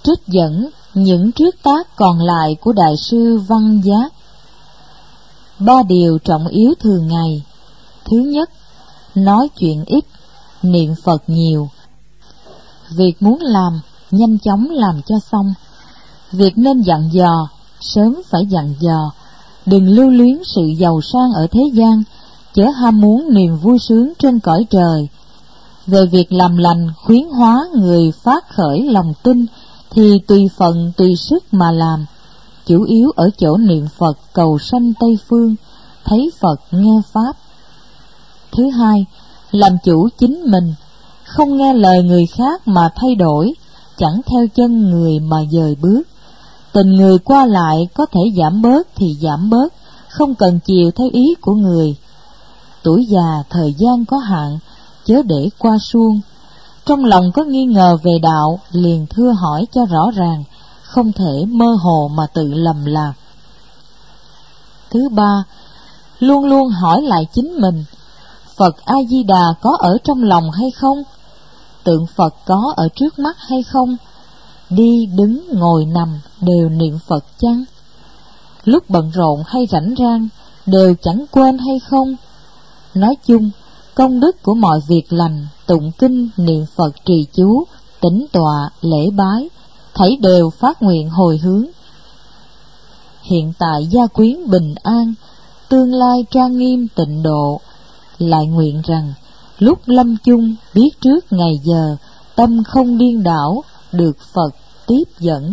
Trích dẫn những trước tác còn lại của Đại sư Văn Giác. 3 điều trọng yếu thường ngày. Thứ nhất, nói chuyện ít, niệm Phật nhiều. Việc muốn làm, nhanh chóng làm cho xong. Việc nên dặn dò, sớm phải dặn dò. Đừng lưu luyến sự giàu sang ở thế gian, chớ ham muốn niềm vui sướng trên cõi trời. Về việc làm lành, khuyến hóa người phát khởi lòng tin, thì tùy phận tùy sức mà làm. Chủ yếu ở chỗ niệm Phật cầu sanh Tây Phương, thấy Phật nghe Pháp. Thứ hai, làm chủ chính mình, không nghe lời người khác mà thay đổi, chẳng theo chân người mà dời bước. Tình người qua lại có thể giảm bớt thì giảm bớt, không cần chiều theo ý của người. Tuổi già thời gian có hạn, chớ để qua suông. Trong lòng có nghi ngờ về đạo, liền thưa hỏi cho rõ ràng, không thể mơ hồ mà tự lầm lạc. Thứ ba, luôn luôn hỏi lại chính mình, Phật A-di-đà có ở trong lòng hay không? Tượng Phật có ở trước mắt hay không? Đi đứng ngồi nằm đều niệm Phật chăng? Lúc bận rộn hay rảnh rang đều chẳng quên hay không? Nói chung, công đức của mọi việc lành, tụng kinh, niệm Phật, trì chú, tĩnh tọa, lễ bái, thảy đều phát nguyện hồi hướng. Hiện tại gia quyến bình an, tương lai trang nghiêm tịnh độ, lại nguyện rằng lúc lâm chung biết trước ngày giờ, tâm không điên đảo, được Phật tiếp dẫn.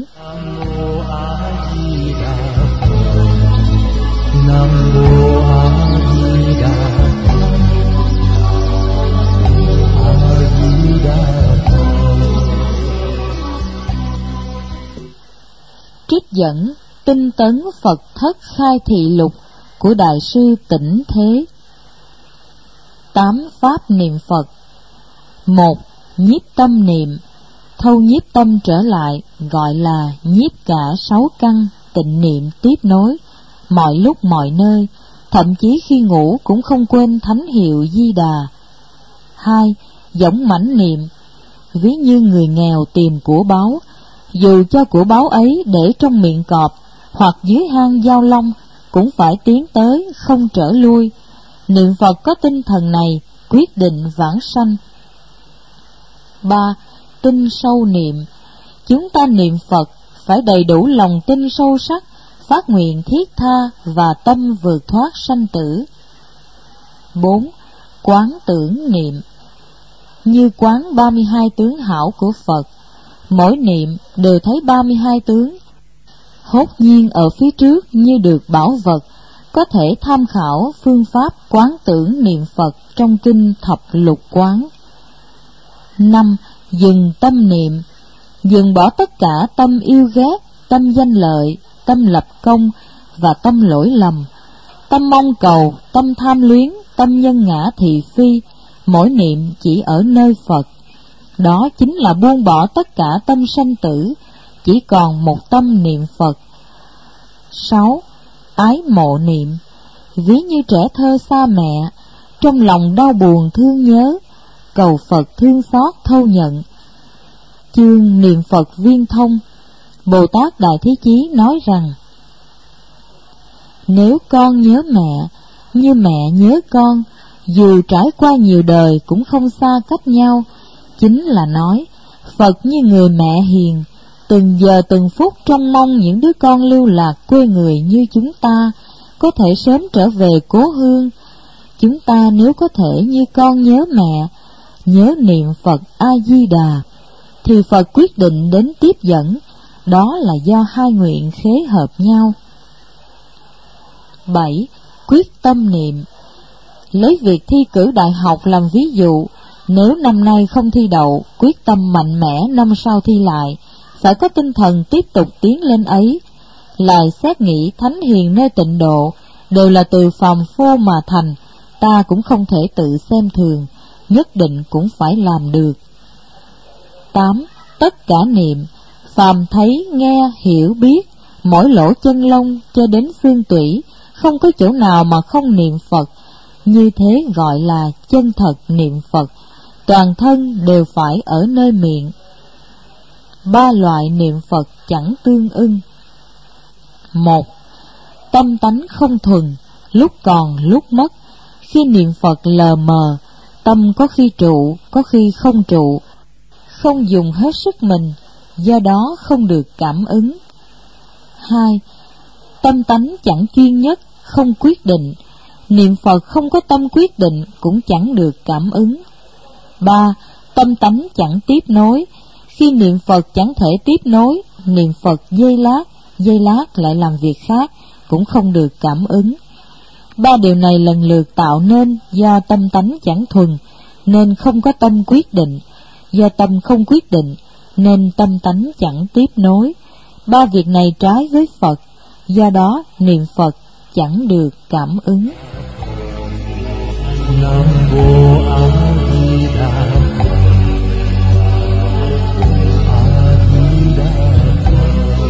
Nam mô A Di Đà Phật. A Di Đà Phật. Trích dẫn tinh tấn Phật thất khai thị lục của Đại sư Tĩnh Thế. 8 pháp niệm Phật. 1. Nhiếp tâm niệm. Thâu nhiếp tâm trở lại, gọi là nhiếp cả 6 căn, tịnh niệm tiếp nối, mọi lúc mọi nơi, thậm chí khi ngủ cũng không quên thánh hiệu Di Đà. 2. Dõng mãnh niệm. Ví như người nghèo tìm của báu, dù cho của báu ấy để trong miệng cọp hoặc dưới hang dao long, cũng phải tiến tới không trở lui. Niệm Phật có tinh thần này, quyết định vãng sanh. 3. Tin sâu niệm. Chúng ta niệm Phật phải đầy đủ lòng tin sâu sắc, phát nguyện thiết tha và tâm vượt thoát sanh tử. 4. Quán tưởng niệm. Như quán 32 tướng hảo của Phật, mỗi niệm đều thấy 32 tướng, hốt nhiên ở phía trước như được bảo vật, có thể tham khảo phương pháp quán tưởng niệm Phật trong kinh Thập Lục Quán. 5. Dừng tâm niệm. Dừng bỏ tất cả tâm yêu ghét, tâm danh lợi, tâm lập công và tâm lỗi lầm, tâm mong cầu, tâm tham luyến, tâm nhân ngã thị phi, mỗi niệm chỉ ở nơi Phật. Đó chính là buông bỏ tất cả tâm sanh tử, chỉ còn một tâm niệm Phật. 6. Ái mộ niệm. Ví như trẻ thơ xa mẹ, trong lòng đau buồn thương nhớ, cầu Phật thương xót thâu nhận. Chương niệm Phật viên thông, Bồ Tát Đại Thế Chí nói rằng: nếu con nhớ mẹ, như mẹ nhớ con, dù trải qua nhiều đời cũng không xa cách nhau. Chính là nói, Phật như người mẹ hiền, từng giờ từng phút trông mong những đứa con lưu lạc quê người như chúng ta có thể sớm trở về cố hương. Chúng ta nếu có thể như con nhớ mẹ, nhớ niệm Phật A-di-đà, thì Phật quyết định đến tiếp dẫn, đó là do hai nguyện khế hợp nhau. 7. Quyết tâm niệm. Lấy việc thi cử đại học làm ví dụ, nếu năm nay không thi đậu, quyết tâm mạnh mẽ năm sau thi lại, phải có tinh thần tiếp tục tiến lên ấy. Lại xét nghĩ thánh hiền nơi tịnh độ đều là từ phàm phu mà thành, ta cũng không thể tự xem thường, nhất định cũng phải làm được. 8. Tất cả niệm. Phàm thấy, nghe, hiểu, biết, mỗi lỗ chân lông cho đến xương tủy, không có chỗ nào mà không niệm Phật. Như thế gọi là chân thật niệm Phật, toàn thân đều phải ở nơi miệng. ba loại niệm Phật chẳng tương ưng. 1. Tâm tánh không thuần, lúc còn lúc mất. Khi niệm Phật lờ mờ, tâm có khi trụ, có khi không trụ, không dùng hết sức mình, do đó không được cảm ứng. 2. Tâm tánh chẳng chuyên nhất, không quyết định. Niệm Phật không có tâm quyết định cũng chẳng được cảm ứng. 3. Tâm tánh chẳng tiếp nối. Khi niệm Phật chẳng thể tiếp nối, niệm Phật giây lát lại làm việc khác, cũng không được cảm ứng. Ba điều này lần lượt tạo nên do tâm tánh chẳng thuần, nên không có tâm quyết định. Do tâm không quyết định, nên tâm tánh chẳng tiếp nối. Ba việc này trái với Phật, do đó niệm Phật chẳng được cảm ứng. Nam Mô A Di Đà Phật. A Di Đà Phật.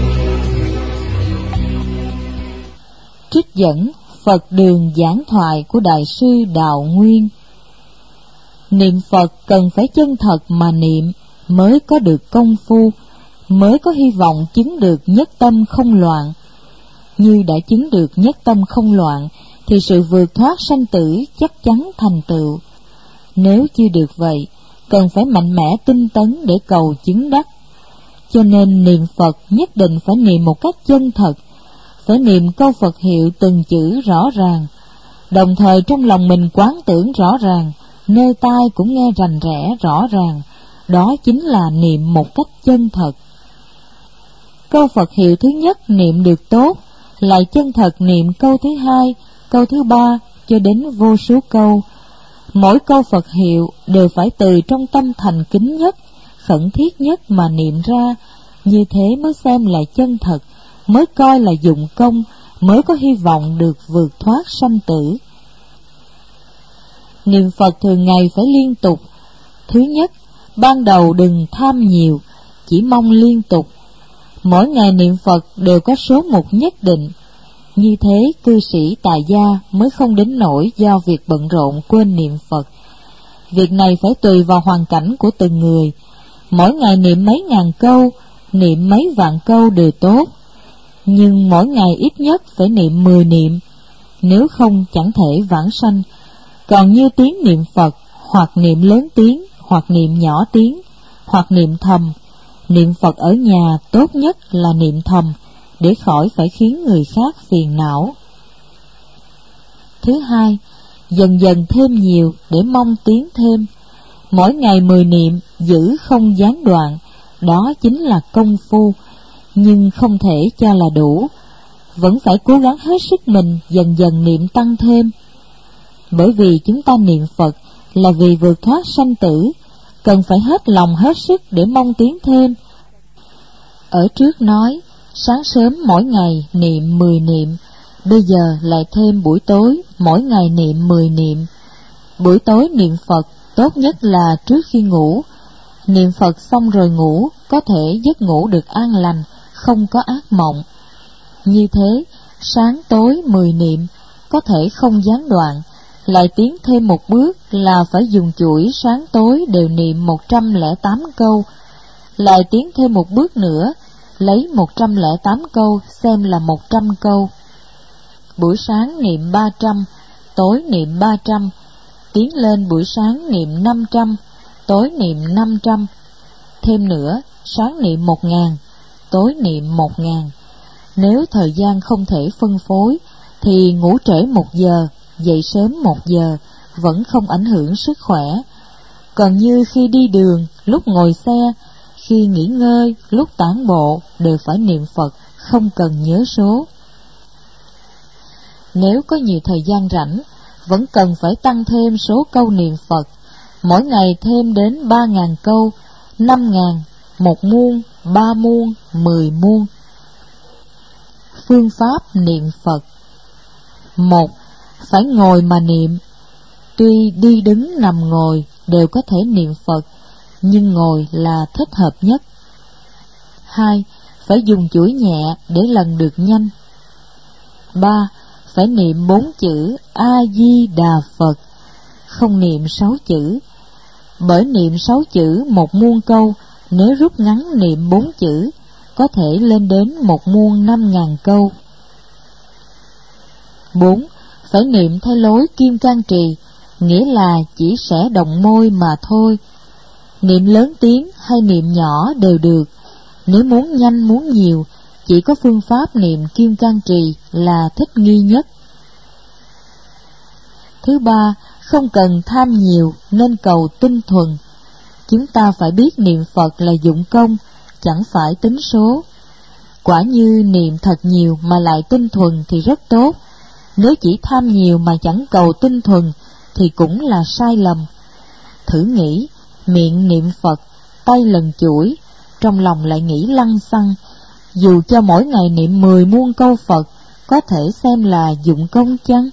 Trích dẫn Phật đường giảng thoại của Đại sư Đạo Nguyên. Niệm Phật cần phải chân thật mà niệm mới có được công phu, mới có hy vọng chứng được nhất tâm không loạn. Như đã chứng được nhất tâm không loạn thì sự vượt thoát sanh tử chắc chắn thành tựu. Nếu chưa được vậy, cần phải mạnh mẽ tinh tấn để cầu chứng đắc. Cho nên niệm Phật nhất định phải niệm một cách chân thật, phải niệm câu Phật hiệu từng chữ rõ ràng, đồng thời trong lòng mình quán tưởng rõ ràng, nơi tai cũng nghe rành rẽ rõ ràng. Đó chính là niệm một cách chân thật. Câu Phật hiệu thứ nhất niệm được tốt, lại chân thật niệm câu thứ hai, câu thứ ba cho đến vô số câu. Mỗi câu Phật hiệu đều phải từ trong tâm thành kính nhất, khẩn thiết nhất mà niệm ra. Như thế mới xem là chân thật, mới coi là dụng công, mới có hy vọng được vượt thoát sanh tử. Niệm Phật thường ngày phải liên tục. Thứ nhất, ban đầu đừng tham nhiều, chỉ mong liên tục. Mỗi ngày niệm Phật đều có số mục nhất định. Như thế cư sĩ tại gia mới không đến nỗi do việc bận rộn quên niệm Phật. Việc này phải tùy vào hoàn cảnh của từng người. Mỗi ngày niệm mấy ngàn câu, niệm mấy vạn câu đều tốt, nhưng mỗi ngày ít nhất phải niệm 10 niệm, nếu không chẳng thể vãng sanh. Còn như tiếng niệm Phật, hoặc niệm lớn tiếng, hoặc niệm nhỏ tiếng, hoặc niệm thầm. Niệm Phật ở nhà tốt nhất là niệm thầm, để khỏi phải khiến người khác phiền não. Thứ hai, dần dần thêm nhiều để mong tiến thêm. Mỗi ngày 10 niệm, giữ không gián đoạn, đó chính là công phu, nhưng không thể cho là đủ. Vẫn phải cố gắng hết sức mình dần dần niệm tăng thêm. Bởi vì chúng ta niệm Phật là vì vượt thoát sanh tử, cần phải hết lòng hết sức để mong tiến thêm. Ở trước nói, sáng sớm mỗi ngày niệm 10 niệm, bây giờ lại thêm buổi tối mỗi ngày niệm 10 niệm. Buổi tối niệm Phật tốt nhất là trước khi ngủ. Niệm Phật xong rồi ngủ, có thể giấc ngủ được an lành, không có ác mộng. Như thế, sáng tối 10 niệm, có thể không gián đoạn. Lại tiến thêm một bước là phải dùng chuỗi sáng tối đều niệm 108 câu. Lại tiến thêm một bước nữa, lấy 108 câu xem là 100 câu. Buổi sáng niệm 300, tối niệm 300, tiến lên buổi sáng niệm 500, tối niệm 500. Thêm nữa, sáng niệm 1000, tối niệm 1000. Nếu thời gian không thể phân phối, thì ngủ trễ 1 giờ, dậy sớm 1 giờ, vẫn không ảnh hưởng sức khỏe. Còn như khi đi đường, lúc ngồi xe, khi nghỉ ngơi, lúc tản bộ, đều phải niệm Phật, không cần nhớ số. Nếu có nhiều thời gian rảnh, vẫn cần phải tăng thêm số câu niệm Phật, mỗi ngày thêm đến 3000 câu, 5000, 1 muôn, 3 muôn, 10 muôn. Phương pháp niệm Phật. 1. Phải ngồi mà niệm. Tuy đi đứng nằm ngồi đều có thể niệm Phật, nhưng ngồi là thích hợp nhất. 2. Phải dùng chuỗi nhẹ để lần được nhanh. 3. Phải niệm 4 chữ A-di-đà Phật, không niệm 6 chữ. Bởi niệm 6 chữ 1 muôn câu nếu rút ngắn niệm 4 chữ, có thể lên đến 1 muôn 5.000 câu. 4. Phải niệm theo lối Kim Cang Trì, nghĩa là chỉ sẽ động môi mà thôi. Niệm lớn tiếng hay niệm nhỏ đều được. Nếu muốn nhanh muốn nhiều, chỉ có phương pháp niệm Kim Cang Trì là thích nghi nhất. Thứ 3, không cần tham nhiều nên cầu tinh thuần. Chúng ta phải biết niệm Phật là dụng công, chẳng phải tính số. Quả như niệm thật nhiều mà lại tinh thuần thì rất tốt. Nếu chỉ tham nhiều mà chẳng cầu tinh thuần thì cũng là sai lầm. Thử nghĩ, miệng niệm Phật, tay lần chuỗi, trong lòng lại nghĩ lăng xăng. Dù cho mỗi ngày niệm 10 muôn câu Phật, có thể xem là dụng công chăng?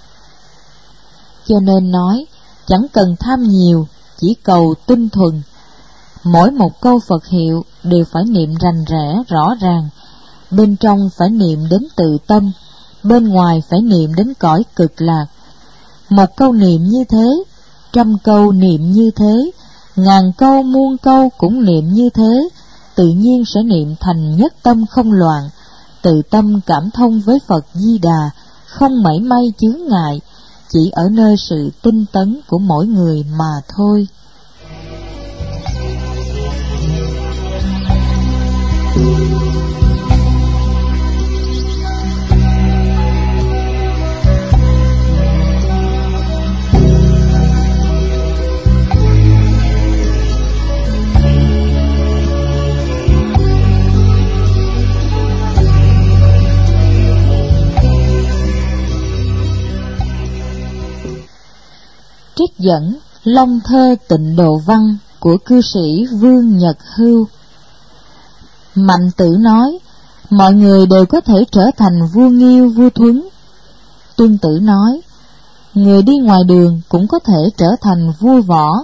Cho nên nói, chẳng cần tham nhiều, chỉ cầu tinh thuần. Mỗi một câu Phật hiệu đều phải niệm rành rẽ, rõ ràng. Bên trong phải niệm đến tự tâm, bên ngoài phải niệm đến cõi cực lạc. Một câu niệm như thế, 100 câu niệm như thế, 1000 câu muôn câu cũng niệm như thế, tự nhiên sẽ niệm thành nhất tâm không loạn, tự tâm cảm thông với Phật Di Đà, không mảy may chướng ngại, chỉ ở nơi sự tinh tấn của mỗi người mà thôi. Trích dẫn Long Thơ Tịnh Độ Văn của cư sĩ Vương Nhật Hưu. Mạnh Tử nói, mọi người đều có thể trở thành vua Nghiêu, vua Thuấn. Tuân Tử nói, người đi ngoài đường cũng có thể trở thành vua Võ.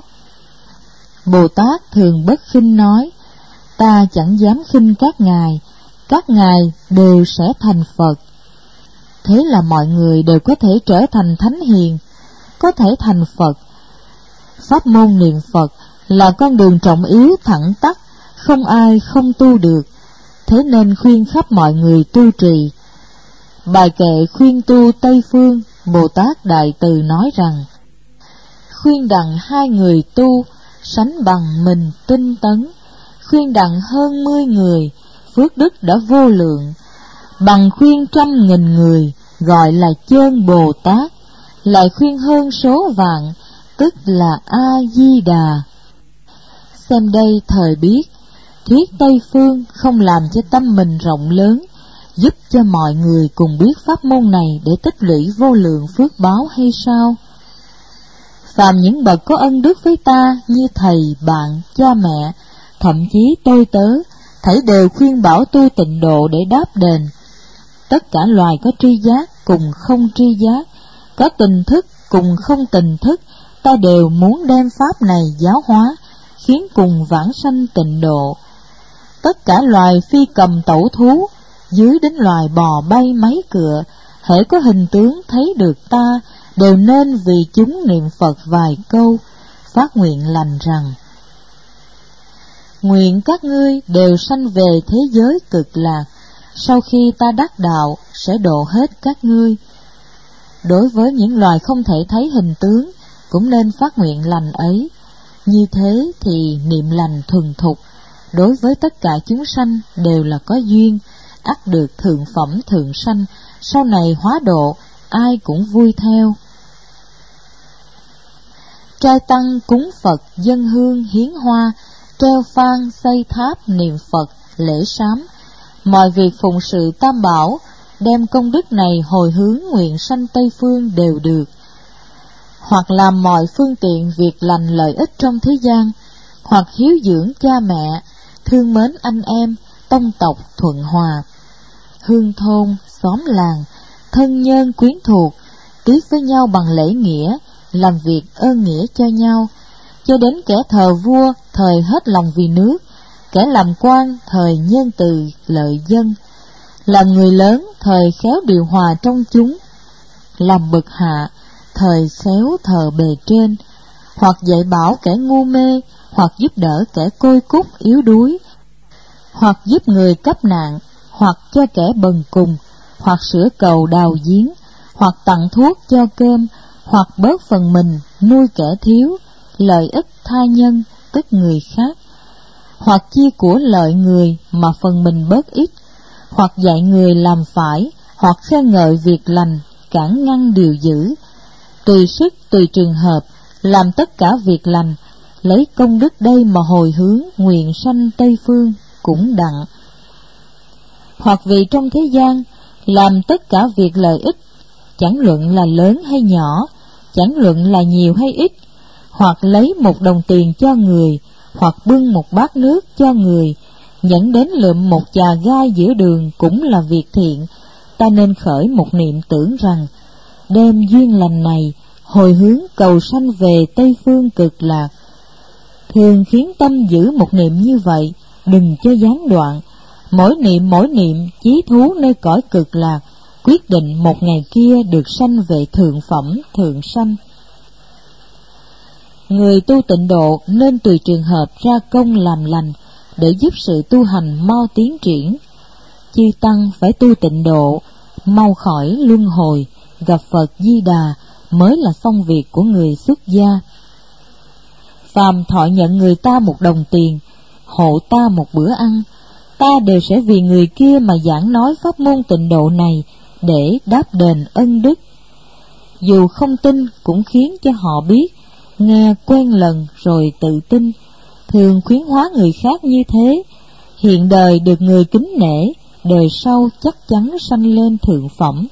Bồ Tát Thường Bất Khinh nói, ta chẳng dám khinh các ngài đều sẽ thành Phật. Thế là mọi người đều có thể trở thành thánh hiền, có thể thành Phật. Pháp môn niệm Phật là con đường trọng yếu thẳng tắp, không ai không tu được, thế nên khuyên khắp mọi người tu trì. Bài kệ khuyên tu Tây Phương, Bồ Tát Đại Từ nói rằng, khuyên đặng 2 người tu, sánh bằng mình tinh tấn, khuyên đặng hơn 10 người, phước đức đã vô lượng, bằng khuyên 100.000 người, gọi là chơn Bồ Tát, lại khuyên hơn số vạn, tức là A-di-đà. Xem đây thời biết, thuyết Tây Phương không làm cho tâm mình rộng lớn, giúp cho mọi người cùng biết pháp môn này để tích lũy vô lượng phước báo hay sao? Phàm những bậc có ân đức với ta như thầy, bạn, cha mẹ, thậm chí tôi tớ, thảy đều khuyên bảo tu tịnh độ để đáp đền. Tất cả loài có tri giác cùng không tri giác, có tình thức cùng không tình thức, ta đều muốn đem pháp này giáo hóa, khiến cùng vãng sanh tịnh độ. Tất cả loài phi cầm tẩu thú, dưới đến loài bò bay máy cựa, hễ có hình tướng thấy được ta, đều nên vì chúng niệm Phật vài câu, phát nguyện lành rằng, nguyện các ngươi đều sanh về thế giới cực lạc, sau khi ta đắc đạo sẽ độ hết các ngươi. Đối với những loài không thể thấy hình tướng, cũng nên phát nguyện lành ấy. Như thế thì niệm lành thuần thục, đối với tất cả chúng sanh đều là có duyên, ắt được thượng phẩm thượng sanh, sau này hóa độ, ai cũng vui theo. Trai tăng cúng Phật, dân hương hiến hoa, treo phan xây tháp niệm Phật, lễ sám, mọi việc phụng sự Tam Bảo, đem công đức này hồi hướng nguyện sanh Tây Phương đều được. Hoặc làm mọi phương tiện việc lành lợi ích trong thế gian, hoặc hiếu dưỡng cha mẹ, thương mến anh em, tông tộc thuận hòa, hương thôn, xóm làng, thân nhân quyến thuộc, tiếp với nhau bằng lễ nghĩa, làm việc ơn nghĩa cho nhau, cho đến kẻ thờ vua thời hết lòng vì nước, kẻ làm quan thời nhân từ lợi dân, làm người lớn thời khéo điều hòa trong chúng, làm bậc hạ thời khéo thờ bề trên, hoặc dạy bảo kẻ ngu mê, hoặc giúp đỡ kẻ côi cút yếu đuối, hoặc giúp người cấp nạn, hoặc cho kẻ bần cùng, hoặc sửa cầu đào giếng, hoặc tặng thuốc cho cơm, hoặc bớt phần mình nuôi kẻ thiếu, lợi ích tha nhân tức người khác, hoặc chia của lợi người mà phần mình bớt ít, hoặc dạy người làm phải, hoặc khen ngợi việc lành, cản ngăn điều dữ, tùy sức tùy trường hợp, làm tất cả việc lành, lấy công đức đây mà hồi hướng nguyện sanh Tây Phương cũng đặng. Hoặc vì trong thế gian làm tất cả việc lợi ích, chẳng luận là lớn hay nhỏ, chẳng luận là nhiều hay ít, hoặc lấy một đồng tiền cho người, hoặc bưng một bát nước cho người, dẫn đến lượm một chà gai giữa đường cũng là việc thiện. Ta nên khởi một niệm tưởng rằng đem duyên lành này hồi hướng cầu sanh về Tây Phương cực lạc. Thường khiến tâm giữ một niệm như vậy, đừng cho gián đoạn. Mỗi niệm chí thú nơi cõi cực lạc, quyết định một ngày kia được sanh về thượng phẩm thượng sanh. Người tu tịnh độ nên tùy trường hợp ra công làm lành để giúp sự tu hành mau tiến triển. Chư tăng phải tu tịnh độ, mau khỏi luân hồi, gặp Phật Di Đà mới là xong việc của người xuất gia. Phàm thọ nhận người ta một đồng tiền, hộ ta một bữa ăn, ta đều sẽ vì người kia mà giảng nói pháp môn tịnh độ này để đáp đền ân đức. Dù không tin cũng khiến cho họ biết, nghe quen lần rồi tự tin, thường khuyến hóa người khác như thế, hiện đời được người kính nể, đời sau chắc chắn sanh lên thượng phẩm.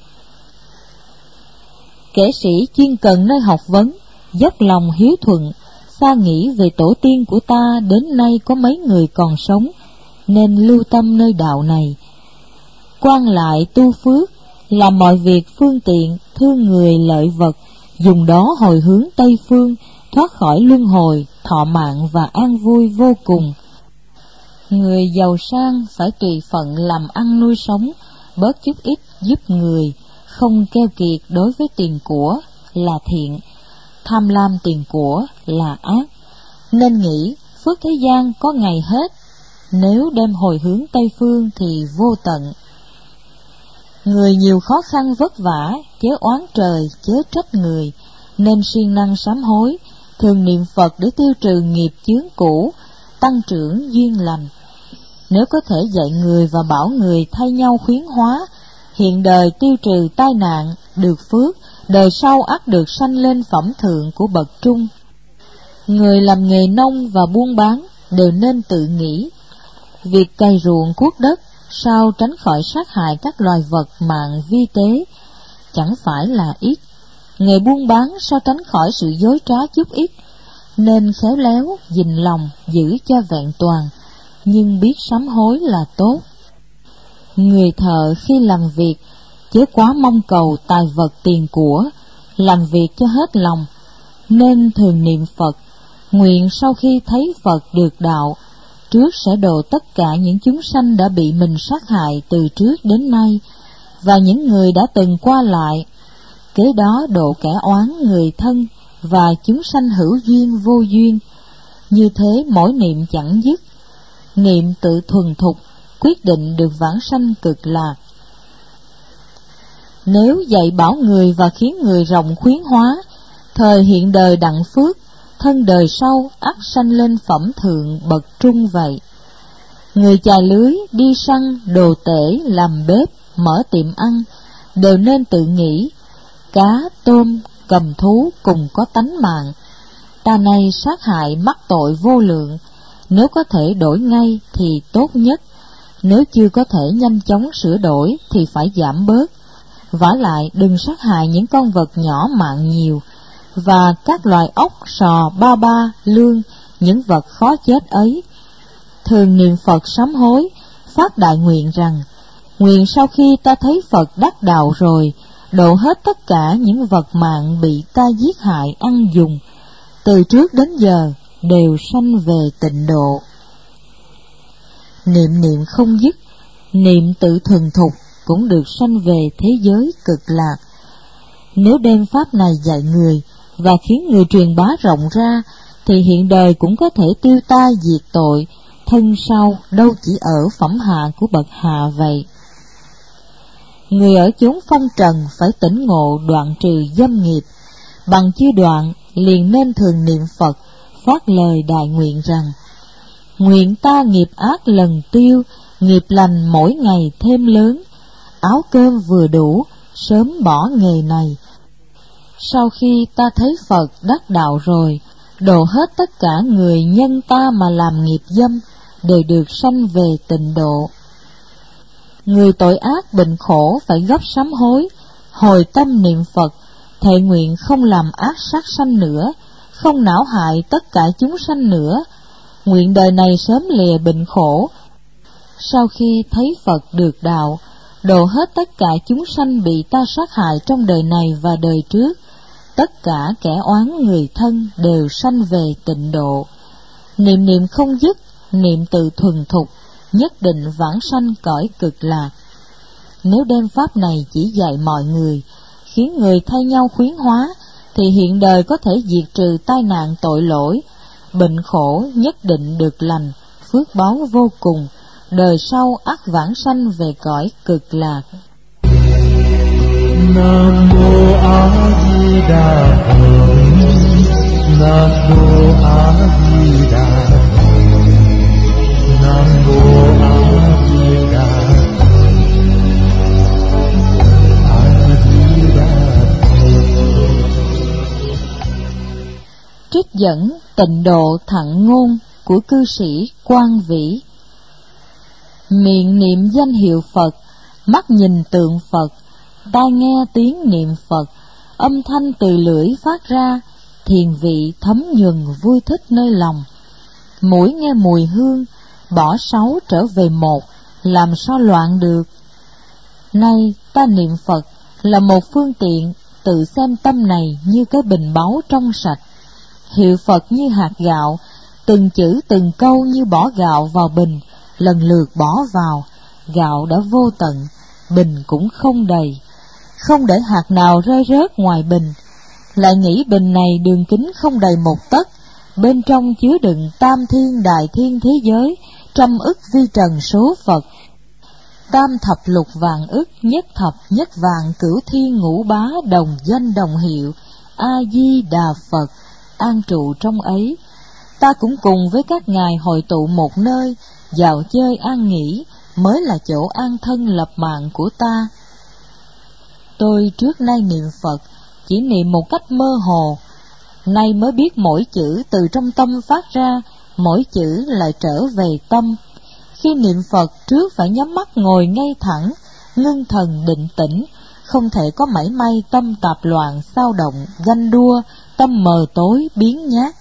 Kẻ sĩ chuyên cần nơi học vấn, dốc lòng hiếu thuận, xa nghĩ về tổ tiên của ta đến nay có mấy người còn sống, nên lưu tâm nơi đạo này. Quan lại tu phước, làm mọi việc phương tiện, thương người lợi vật, dùng đó hồi hướng Tây Phương, thoát khỏi luân hồi, thọ mạng và an vui vô cùng. Người giàu sang phải tùy phận làm ăn nuôi sống, bớt chút ít giúp người, không keo kiệt đối với tiền của là thiện, tham lam tiền của là ác. Nên nghĩ phước thế gian có ngày hết, nếu đem hồi hướng Tây Phương thì vô tận. Người nhiều khó khăn vất vả, chớ oán trời, chớ trách người, nên siêng năng sám hối, thường niệm Phật để tiêu trừ nghiệp chướng cũ, tăng trưởng duyên lành. Nếu có thể dạy người và bảo người thay nhau khuyến hóa, hiện đời tiêu trừ tai nạn, được phước, đời sau ắt được sanh lên phẩm thượng của bậc trung. Người làm nghề nông và buôn bán đều nên tự nghĩ, việc cày ruộng cuốc đất sao tránh khỏi sát hại các loài vật mạng vi tế, chẳng phải là ít. Nghề buôn bán sao tránh khỏi sự dối trá chút ít, nên khéo léo, gìn lòng, giữ cho vẹn toàn, nhưng biết sám hối là tốt. Người thợ khi làm việc, chớ quá mong cầu tài vật tiền của, làm việc cho hết lòng, nên thường niệm Phật, nguyện sau khi thấy Phật được đạo, trước sẽ độ tất cả những chúng sanh đã bị mình sát hại từ trước đến nay, và những người đã từng qua lại, kế đó độ kẻ oán người thân và chúng sanh hữu duyên vô duyên. Như thế mỗi niệm chẳng dứt, niệm tự thuần thục, quyết định được vãng sanh cực lạc. Nếu dạy bảo người và khiến người rộng khuyến hóa, thời hiện đời đặng phước, thân đời sau ắt sanh lên phẩm thượng bậc trung vậy. Người chài lưới, đi săn, đồ tể, làm bếp, mở tiệm ăn, đều nên tự nghĩ, cá, tôm, cầm thú cùng có tánh mạng, ta nay sát hại mắc tội vô lượng, nếu có thể đổi ngay thì tốt nhất, nếu chưa có thể nhanh chóng sửa đổi thì phải giảm bớt. Vả lại đừng sát hại những con vật nhỏ mạng nhiều, và các loài ốc, sò, ba ba, lương, những vật khó chết ấy. Thường niệm Phật sám hối, phát đại nguyện rằng, nguyện sau khi ta thấy Phật đắc đạo rồi, độ hết tất cả những vật mạng bị ta giết hại ăn dùng, từ trước đến giờ đều sanh về tịnh độ. Niệm không dứt, niệm tự thuần thục cũng được sanh về thế giới cực lạc. Nếu đem pháp này dạy người và khiến người truyền bá rộng ra, thì hiện đời cũng có thể tiêu tai diệt tội, thân sau đâu chỉ ở phẩm hạ của bậc hạ vậy. Người ở chốn phong trần phải tỉnh ngộ đoạn trừ dâm nghiệp, bằng chưa đoạn liền nên thường niệm Phật, phát lời đại nguyện rằng: nguyện ta nghiệp ác lần tiêu, nghiệp lành mỗi ngày thêm lớn, áo cơm vừa đủ, sớm bỏ nghề này. Sau khi ta thấy Phật đắc đạo rồi, độ hết tất cả người nhân ta mà làm nghiệp dâm, đều được sanh về tịnh độ. Người tội ác bệnh khổ phải gấp sám hối, hồi tâm niệm Phật, thệ nguyện không làm ác sát sanh nữa, không não hại tất cả chúng sanh nữa, nguyện đời này sớm lìa bệnh khổ. Sau khi thấy Phật được đạo, độ hết tất cả chúng sanh bị ta sát hại trong đời này và đời trước, tất cả kẻ oán người thân đều sanh về tịnh độ. Niệm niệm không dứt, niệm từ thuần thục, nhất định vãng sanh cõi cực lạc. Nếu đem pháp này chỉ dạy mọi người, khiến người thay nhau khuyến hóa, thì hiện đời có thể diệt trừ tai nạn tội lỗi, bệnh khổ nhất định được lành, phước báo vô cùng, đời sau ắt vãng sanh về cõi cực lạc. Nam mô A Di Đà Phật. Nam mô A Di Đà Phật. Nam mô A Di Đà Phật. A Di Đà Phật. Trích dẫn Tịnh Độ Thặng Ngôn của cư sĩ Quan Vĩ. Miệng niệm danh hiệu Phật, mắt nhìn tượng Phật, tai nghe tiếng niệm Phật, âm thanh từ lưỡi phát ra, thiền vị thấm nhuần vui thích nơi lòng. Mũi nghe mùi hương, bỏ sáu trở về một, làm sao loạn được. Nay ta niệm Phật là một phương tiện, tự xem tâm này như cái bình báu trong sạch. Hiệu Phật như hạt gạo, từng chữ từng câu như bỏ gạo vào bình, lần lượt bỏ vào, gạo đã vô tận, bình cũng không đầy, không để hạt nào rơi rớt ngoài bình. Lại nghĩ bình này đường kính không đầy một tấc, bên trong chứa đựng tam thiên đại thiên thế giới, trăm ức vi trần số Phật, tam thập lục vạn ức, nhất thập nhất vạn cửu thiên ngũ bá đồng danh đồng hiệu, A Di Đà Phật an trụ trong ấy. Ta cũng cùng với các ngài hội tụ một nơi, dạo chơi an nghỉ, mới là chỗ an thân lập mạng của ta. Tôi trước nay niệm Phật chỉ niệm một cách mơ hồ, nay mới biết mỗi chữ từ trong tâm phát ra, mỗi chữ lại trở về tâm. Khi niệm Phật trước phải nhắm mắt ngồi ngay thẳng, ngưng thần định tĩnh, không thể có mảy may tâm tạp loạn, xao động, ganh đua, tâm mờ tối, biến nhát.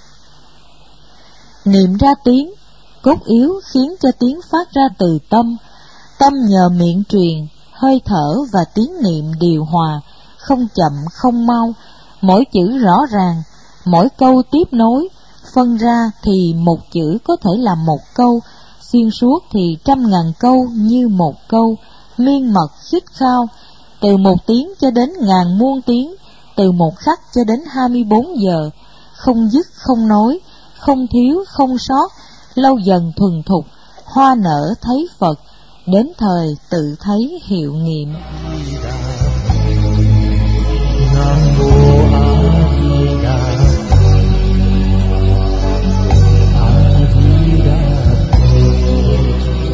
Niệm ra tiếng, cốt yếu khiến cho tiếng phát ra từ tâm. Tâm nhờ miệng truyền, hơi thở và tiếng niệm điều hòa, không chậm không mau, mỗi chữ rõ ràng, mỗi câu tiếp nối, phân ra thì một chữ có thể là một câu, xuyên suốt thì trăm ngàn câu như một câu, miên mật khít khao, từ một tiếng cho đến ngàn muôn tiếng, từ một khắc cho đến 24 giờ, không dứt không nối, không thiếu không sót, lâu dần thuần thục, hoa nở thấy Phật, đến thời tự thấy hiệu nghiệm. Nam mô A Di Đà Phật. A Di Đà Phật.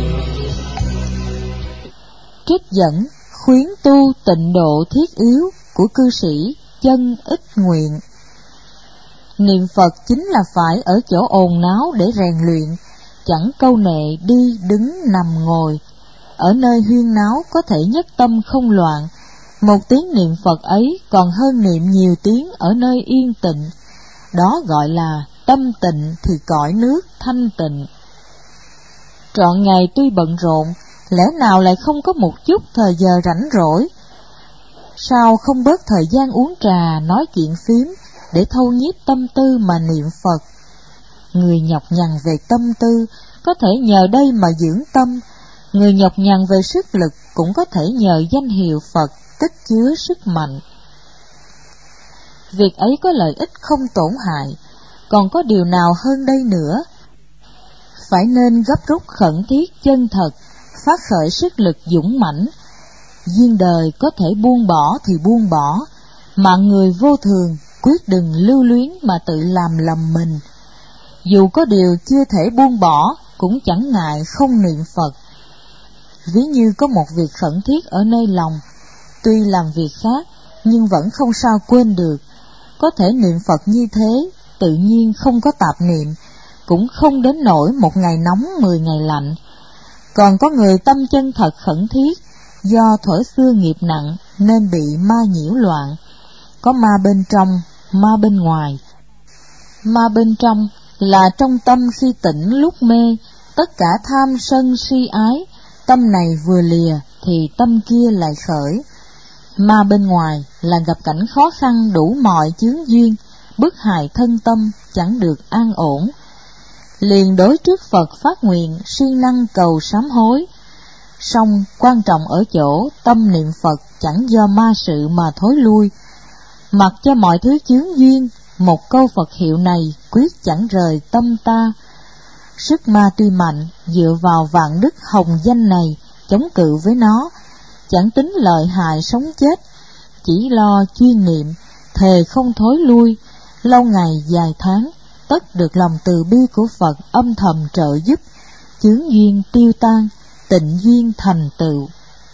Trích dẫn khuyến tu tịnh độ thiết yếu của cư sĩ Chân Ích Nguyện. Niệm Phật chính là phải ở chỗ ồn náo để rèn luyện, chẳng câu nệ đi đứng nằm ngồi. Ở nơi huyên náo có thể nhất tâm không loạn, một tiếng niệm Phật ấy còn hơn niệm nhiều tiếng ở nơi yên tịnh. Đó gọi là tâm tịnh thì cõi nước thanh tịnh. Trọn ngày tuy bận rộn, lẽ nào lại không có một chút thời giờ rảnh rỗi? Sao không bớt thời gian uống trà, nói chuyện phím để thâu nhiếp tâm tư mà niệm Phật? Người nhọc nhằn về tâm tư có thể nhờ đây mà dưỡng tâm, người nhọc nhằn về sức lực cũng có thể nhờ danh hiệu Phật tích chứa sức mạnh. Việc ấy có lợi ích không tổn hại, còn có điều nào hơn đây nữa? Phải nên gấp rút khẩn thiết chân thật, phát khởi sức lực dũng mãnh. Duyên đời có thể buông bỏ thì buông bỏ, mạng người vô thường, quyết đừng lưu luyến mà tự làm lầm mình. Dù có điều chưa thể buông bỏ, cũng chẳng ngại không niệm Phật. Ví như có một việc khẩn thiết ở nơi lòng, tuy làm việc khác, nhưng vẫn không sao quên được. Có thể niệm Phật như thế, tự nhiên không có tạp niệm, cũng không đến nỗi một ngày nóng 10 ngày lạnh. Còn có người tâm chân thật khẩn thiết, do thuở xưa nghiệp nặng nên bị ma nhiễu loạn. Có ma bên trong, ma bên ngoài. Ma bên trong là trong tâm khi tỉnh lúc mê, tất cả tham sân si ái, tâm này vừa lìa thì tâm kia lại khởi. Ma bên ngoài là gặp cảnh khó khăn đủ mọi chướng duyên, bức hại thân tâm, chẳng được an ổn. Liền đối trước Phật phát nguyện, siêng năng cầu sám hối. Song quan trọng ở chỗ tâm niệm Phật chẳng do ma sự mà thối lui. Mặc cho mọi thứ chướng duyên, một câu Phật hiệu này quyết chẳng rời tâm ta. Sức ma tuy mạnh, dựa vào vạn đức hồng danh này, chống cự với nó, chẳng tính lợi hại sống chết, chỉ lo chuyên niệm, thề không thối lui, lâu ngày dài tháng, tất được lòng từ bi của Phật âm thầm trợ giúp, chướng duyên tiêu tan, tịnh duyên thành tựu.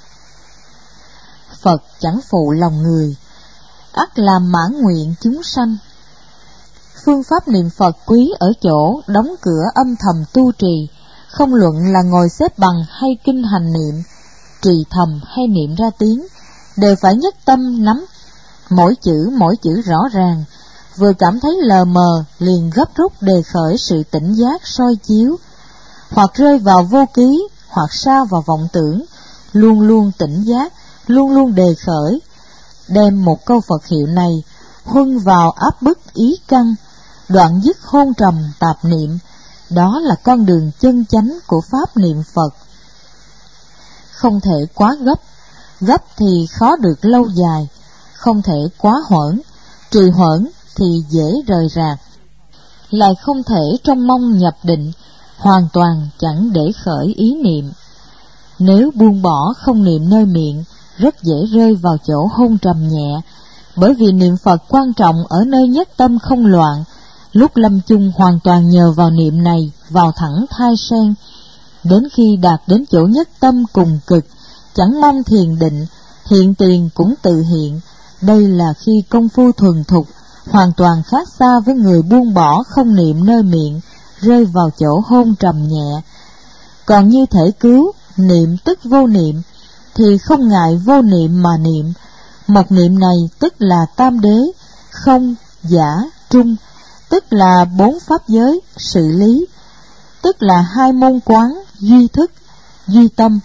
Phật chẳng phụ lòng người, ắt làm mãn nguyện chúng sanh. Phương pháp niệm Phật quý ở chỗ đóng cửa âm thầm tu trì, không luận là ngồi xếp bằng hay kinh hành niệm, trì thầm hay niệm ra tiếng, đều phải nhất tâm nắm mỗi chữ rõ ràng. Vừa cảm thấy lờ mờ liền gấp rút đề khởi sự tỉnh giác soi chiếu, hoặc rơi vào vô ký, hoặc sa vào vọng tưởng, luôn luôn tỉnh giác, luôn luôn đề khởi. Đem một câu Phật hiệu này huân vào áp bức ý căn, đoạn dứt hôn trầm tạp niệm, đó là con đường chân chánh của pháp niệm Phật. Không thể quá gấp thì khó được lâu dài, không thể quá hoãn, trì hoãn thì dễ rời rạc, lại không thể trong mong nhập định, hoàn toàn chẳng để khởi ý niệm. Nếu buông bỏ không niệm nơi miệng, rất dễ rơi vào chỗ hôn trầm nhẹ, bởi vì niệm Phật quan trọng ở nơi nhất tâm không loạn. Lúc lâm chung hoàn toàn nhờ vào niệm này vào thẳng thai sen, đến khi đạt đến chỗ nhất tâm cùng cực, chẳng mong thiền định, hiện tiền cũng tự hiện. Đây là khi công phu thuần thục, hoàn toàn khác xa với người buông bỏ không niệm nơi miệng, rơi vào chỗ hôn trầm nhẹ. Còn như thể cứu, niệm tức vô niệm, thì không ngại vô niệm mà niệm. Một niệm này tức là tam đế, không, giả, trung, tức là 4 pháp giới, sự lý, tức là 2 môn quán, duy thức, duy tâm,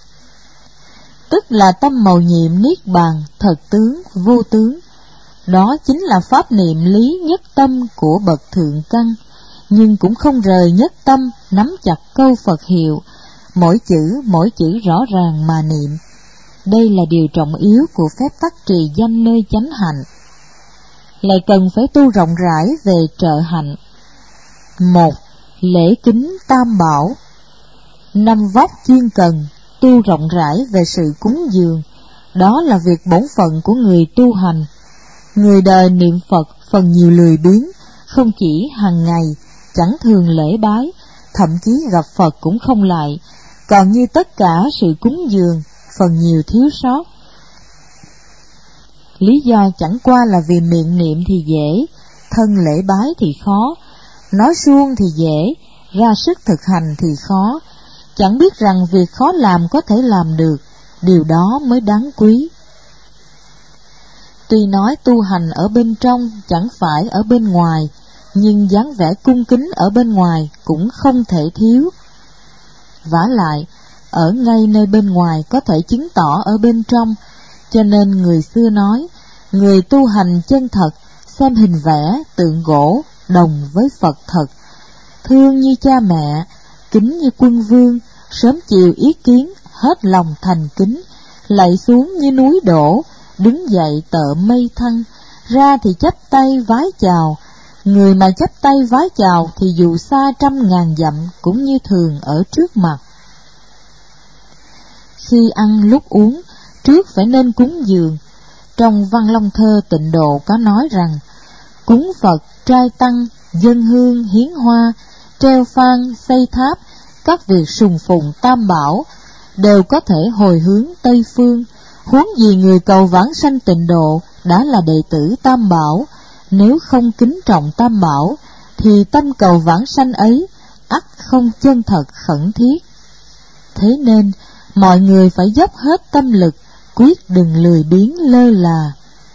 tức là tâm màu nhiệm niết bàn, thật tướng, vô tướng. Đó chính là pháp niệm lý nhất tâm của bậc thượng căn, nhưng cũng không rời nhất tâm nắm chặt câu Phật hiệu, mỗi chữ rõ ràng mà niệm. Đây là điều trọng yếu của phép tắc trì danh nơi chánh hạnh. Lại cần phải tu rộng rãi về trợ hạnh. 1. Lễ kính tam bảo. 5 vóc chuyên cần, tu rộng rãi về sự cúng dường, đó là việc bổn phận của người tu hành. Người đời niệm Phật phần nhiều lười biếng, không chỉ hàng ngày, chẳng thường lễ bái, thậm chí gặp Phật cũng không lại, còn như tất cả sự cúng dường, phần nhiều thiếu sót. Lý do chẳng qua là vì miệng niệm thì dễ, thân lễ bái thì khó, nói suông thì dễ, ra sức thực hành thì khó, chẳng biết rằng việc khó làm có thể làm được, điều đó mới đáng quý. Tuy nói tu hành ở bên trong chẳng phải ở bên ngoài, nhưng dáng vẻ cung kính ở bên ngoài cũng không thể thiếu. Vả lại, ở ngay nơi bên ngoài có thể chứng tỏ ở bên trong, cho nên người xưa nói, người tu hành chân thật, xem hình vẽ, tượng gỗ, đồng với Phật thật, thương như cha mẹ, kính như quân vương, sớm chiều ý kiến, hết lòng thành kính, lạy xuống như núi đổ, đứng dậy tợ mây thăng, ra thì chắp tay vái chào, Người mà chắp tay vái chào thì dù xa 100.000 dặm cũng như thường ở trước mặt. Khi ăn lúc uống, trước phải nên cúng dường. Trong Văn Long Thơ Tịnh Độ có nói rằng, cúng Phật, trai tăng, dâng hương, hiến hoa, treo phan, xây tháp, các việc sùng phụng tam bảo, đều có thể hồi hướng Tây Phương. Huống gì người cầu vãng sanh tịnh độ đã là đệ tử tam bảo, nếu không kính trọng tam bảo, thì tâm cầu vãng sanh ấy ắt không chân thật khẩn thiết. Thế nên, mọi người phải dốc hết tâm lực, quyết đừng lười biếng lơ là.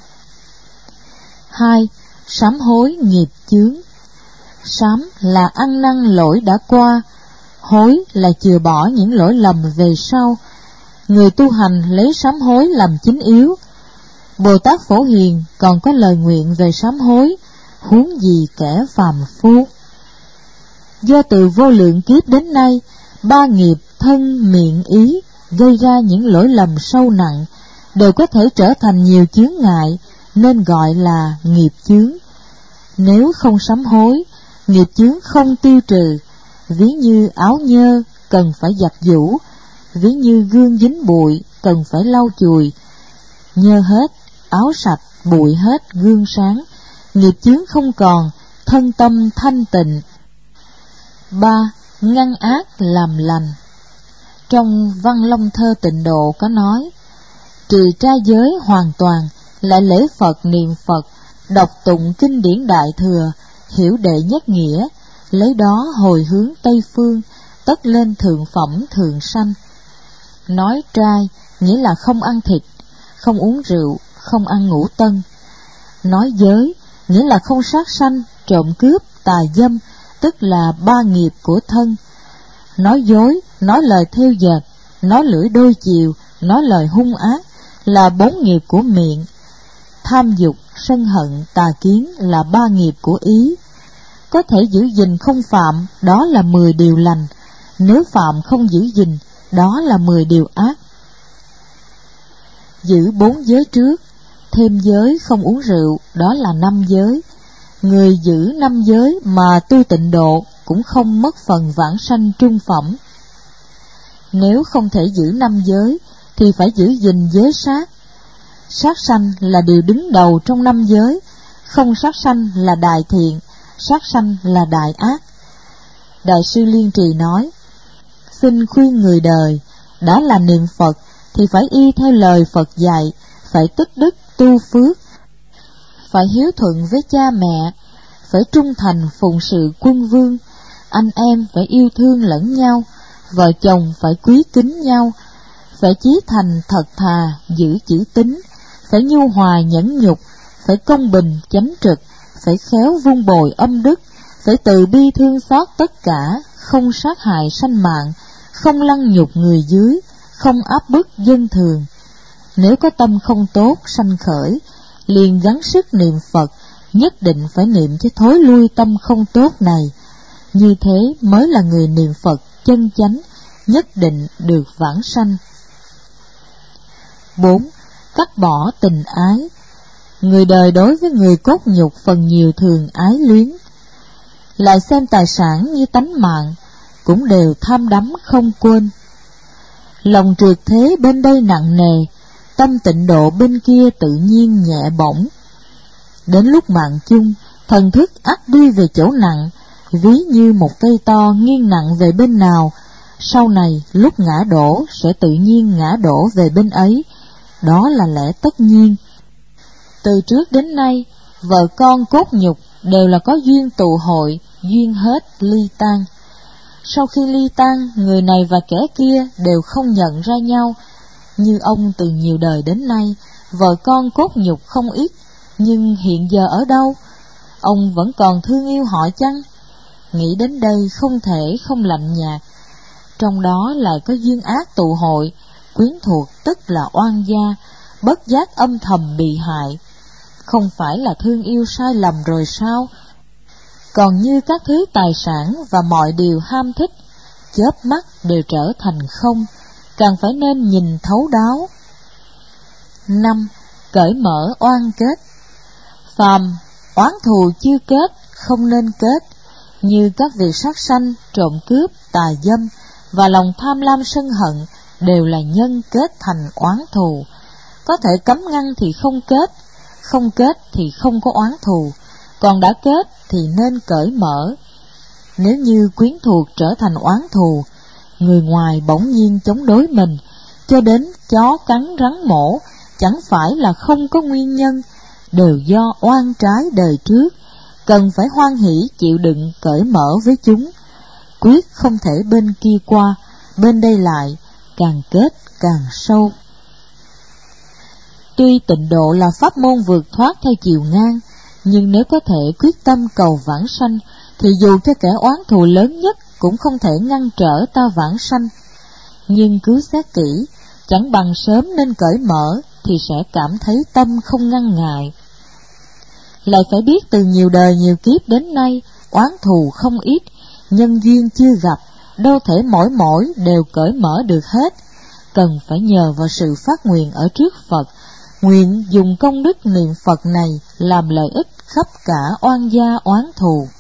2. Sám hối nghiệp chướng. Sám là ăn năn lỗi đã qua, hối là chừa bỏ những lỗi lầm về sau. Người tu hành lấy sám hối làm chính yếu. Bồ Tát Phổ Hiền còn có lời nguyện về sám hối, huống gì kẻ phàm phu. Do từ vô lượng kiếp đến nay, 3 nghiệp thân, miệng, ý gây ra những lỗi lầm sâu nặng, đều có thể trở thành nhiều chướng ngại, nên gọi là nghiệp chướng. Nếu không sám hối, nghiệp chướng không tiêu trừ, ví như áo nhơ cần phải giặt giũ, ví như gương dính bụi cần phải lau chùi. Nhơ hết, áo sạch, bụi hết, gương sáng, nghiệp chướng không còn, thân tâm thanh tịnh. 3. Ngăn ác làm lành. Trong Văn Long Thơ Tịnh Độ có nói, trì trai giới hoàn toàn, lại lễ Phật niệm Phật, đọc tụng kinh điển Đại Thừa, hiểu đệ nhất nghĩa, lấy đó hồi hướng Tây Phương, tất lên thượng phẩm thường sanh. Nói trai nghĩa là không ăn thịt, không uống rượu, không ăn ngũ tân. Nói giới nghĩa là không sát sanh, trộm cướp, tà dâm, tức là 3 nghiệp của thân. Nói dối, nói lời thêu dệt, nói lưỡi đôi chiều, nói lời hung ác là 4 nghiệp của miệng. Tham dục, sân hận, tà kiến là 3 nghiệp của ý. Có thể giữ gìn không phạm, đó là 10 điều lành. Nếu phạm không giữ gìn, đó là 10 điều ác. Giữ 4 giới trước, thêm giới không uống rượu, đó là 5 giới. Người giữ 5 giới mà tu tịnh độ cũng không mất phần vãng sanh trung phẩm. Nếu không thể giữ 5 giới thì phải giữ gìn giới sát. Sát sanh là điều đứng đầu trong 5 giới, không sát sanh là đại thiện, sát sanh là đại ác. Đại sư Liên Trì nói, xin khuyên người đời, đã là niệm Phật thì phải y theo lời Phật dạy, phải tích đức tu phước, phải hiếu thuận với cha mẹ, phải trung thành phụng sự quân vương, anh em phải yêu thương lẫn nhau, vợ chồng phải quý kính nhau, phải chí thành thật thà, giữ chữ tín, phải nhu hòa nhẫn nhục, phải công bình chánh trực, phải khéo vun bồi âm đức, phải từ bi thương xót tất cả, không sát hại sanh mạng, không lăng nhục người dưới, không áp bức dân thường. Nếu có tâm không tốt sanh khởi, liền gắng sức niệm Phật, nhất định phải niệm cho thối lui tâm không tốt này. Như thế mới là người niệm Phật chân chánh, nhất định được vãng sanh. 4. Cắt bỏ tình ái. Người đời đối với người cốt nhục phần nhiều thường ái luyến, lại xem tài sản như tánh mạng, cũng đều tham đắm không quên. Lòng trượt thế bên đây nặng nề, tâm tịnh độ bên kia tự nhiên nhẹ bổng. Đến lúc mạng chung, thần thức ắt đi về chỗ nặng, ví như một cây to nghiêng nặng về bên nào, sau này lúc ngã đổ sẽ tự nhiên ngã đổ về bên ấy, đó là lẽ tất nhiên. Từ trước đến nay, vợ con cốt nhục đều là có duyên tụ hội, duyên hết ly tan. Sau khi ly tan, người này và kẻ kia đều không nhận ra nhau. Như ông từ nhiều đời đến nay, vợ con cốt nhục không ít, nhưng hiện giờ ở đâu? Ông vẫn còn thương yêu họ chăng? Nghĩ đến đây không thể không lạnh nhạt. Trong đó lại có duyên ác tụ hội, quyến thuộc tức là oan gia, bất giác âm thầm bị hại. Không phải là thương yêu sai lầm rồi sao? Còn như các thứ tài sản và mọi điều ham thích, chớp mắt đều trở thành không, càng phải nên nhìn thấu đáo. 5. Cởi mở oan kết. Phàm oán thù chưa kết, không nên kết, như các việc sát sanh, trộm cướp, tà dâm và lòng tham lam sân hận đều là nhân kết thành oán thù. Có thể cấm ngăn thì không kết, không kết thì không có oán thù, còn đã kết thì nên cởi mở. Nếu như quyến thuộc trở thành oán thù, người ngoài bỗng nhiên chống đối mình, cho đến chó cắn rắn mổ, chẳng phải là không có nguyên nhân, đều do oan trái đời trước, cần phải hoan hỷ chịu đựng cởi mở với chúng, quyết không thể bên kia qua, bên đây lại, càng kết càng sâu. Tuy tịnh độ là pháp môn vượt thoát theo chiều ngang, nhưng nếu có thể quyết tâm cầu vãng sanh, thì dù cho kẻ oán thù lớn nhất cũng không thể ngăn trở ta vãng sanh. Nhưng cứ xét kỹ, chẳng bằng sớm nên cởi mở, thì sẽ cảm thấy tâm không ngăn ngại. Lại phải biết từ nhiều đời nhiều kiếp đến nay, oán thù không ít, nhân duyên chưa gặp, đâu thể mỗi đều cởi mở được hết, cần phải nhờ vào sự phát nguyện ở trước Phật, nguyện dùng công đức niệm Phật này làm lợi ích khắp cả oan gia oán thù.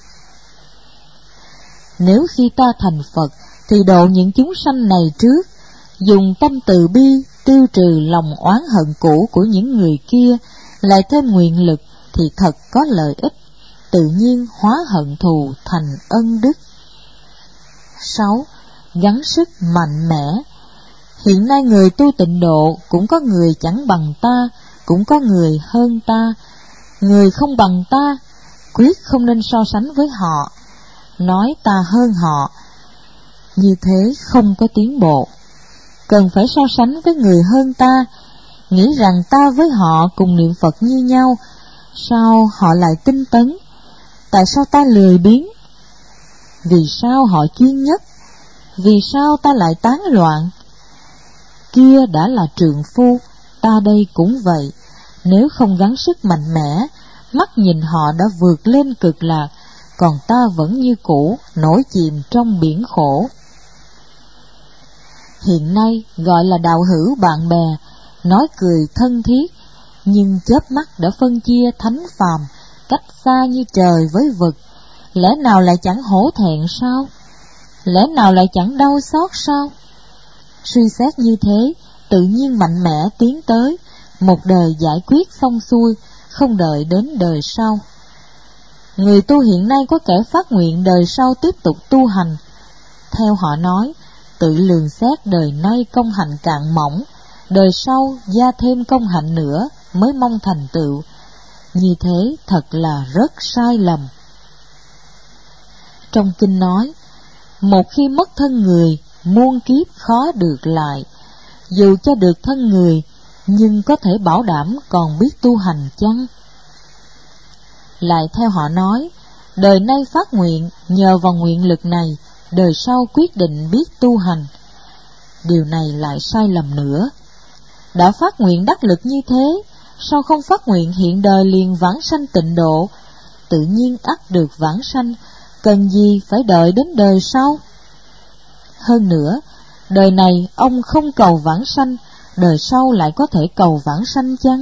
Nếu khi ta thành Phật thì độ những chúng sanh này trước, dùng tâm từ bi tiêu trừ lòng oán hận cũ của những người kia, lại thêm nguyện lực thì thật có lợi ích, tự nhiên hóa hận thù thành ân đức. 6. Gắng sức mạnh mẽ. Hiện nay người tu tịnh độ cũng có người chẳng bằng ta, cũng có người hơn ta. Người không bằng ta, quyết không nên so sánh với họ, nói ta hơn họ, như thế không có tiến bộ. Cần phải so sánh với người hơn ta, nghĩ rằng ta với họ cùng niệm Phật như nhau, sao họ lại tinh tấn? Tại sao ta lười biếng? Vì sao họ chuyên nhất? Vì sao ta lại tán loạn? Kia đã là trượng phu, ta đây cũng vậy. Nếu không gắng sức mạnh mẽ, mắt nhìn họ đã vượt lên cực lạc, còn ta vẫn như cũ, nổi chìm trong biển khổ. Hiện nay gọi là đạo hữu bạn bè, nói cười thân thiết, nhưng chớp mắt đã phân chia thánh phàm, cách xa như trời với vực. Lẽ nào lại chẳng hổ thẹn sao? Lẽ nào lại chẳng đau xót sao? Suy xét như thế, tự nhiên mạnh mẽ tiến tới, một đời giải quyết xong xuôi, không đợi đến đời sau. Người tu hiện nay có kẻ phát nguyện đời sau tiếp tục tu hành. Theo họ nói, tự lường xét đời nay công hạnh cạn mỏng, đời sau gia thêm công hạnh nữa mới mong thành tựu. Như thế thật là rất sai lầm. Trong kinh nói, một khi mất thân người, muôn kiếp khó được lại. Dù cho được thân người, nhưng có thể bảo đảm còn biết tu hành chăng? Lại theo họ nói, đời nay phát nguyện, nhờ vào nguyện lực này, đời sau quyết định biết tu hành. Điều này lại sai lầm nữa. Đã phát nguyện đắc lực như thế, sao không phát nguyện hiện đời liền vãng sanh tịnh độ? Tự nhiên ắt được vãng sanh, cần gì phải đợi đến đời sau? Hơn nữa, đời này ông không cầu vãng sanh, đời sau lại có thể cầu vãng sanh chăng?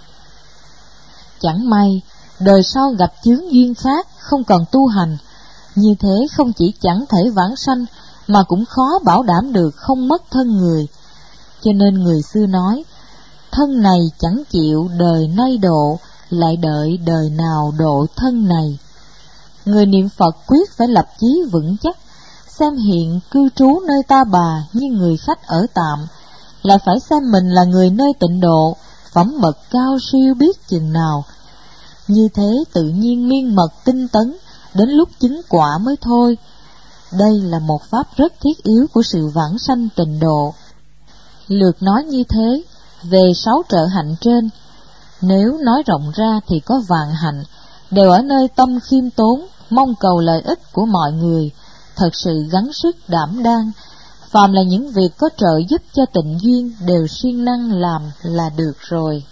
Chẳng may, đời sau gặp chướng duyên khác, không còn tu hành, như thế không chỉ chẳng thể vãng sanh, mà cũng khó bảo đảm được không mất thân người. Cho nên người xưa nói, thân này chẳng chịu đời nay độ, lại đợi đời nào độ thân này. Người niệm Phật quyết phải lập chí vững chắc, xem hiện cư trú nơi ta bà như người khách ở tạm, lại phải xem mình là người nơi tịnh độ, phẩm mật cao siêu biết chừng nào. Như thế tự nhiên miên mật tinh tấn, đến lúc chứng quả mới thôi. Đây là một pháp rất thiết yếu của sự vãng sanh tịnh độ. Lược nói như thế, về 6 trợ hạnh trên, nếu nói rộng ra thì có vạn hạnh, đều ở nơi tâm khiêm tốn, mong cầu lợi ích của mọi người, thật sự gắng sức đảm đang. Phàm là những việc có trợ giúp cho tịnh duyên đều siêng năng làm là được rồi.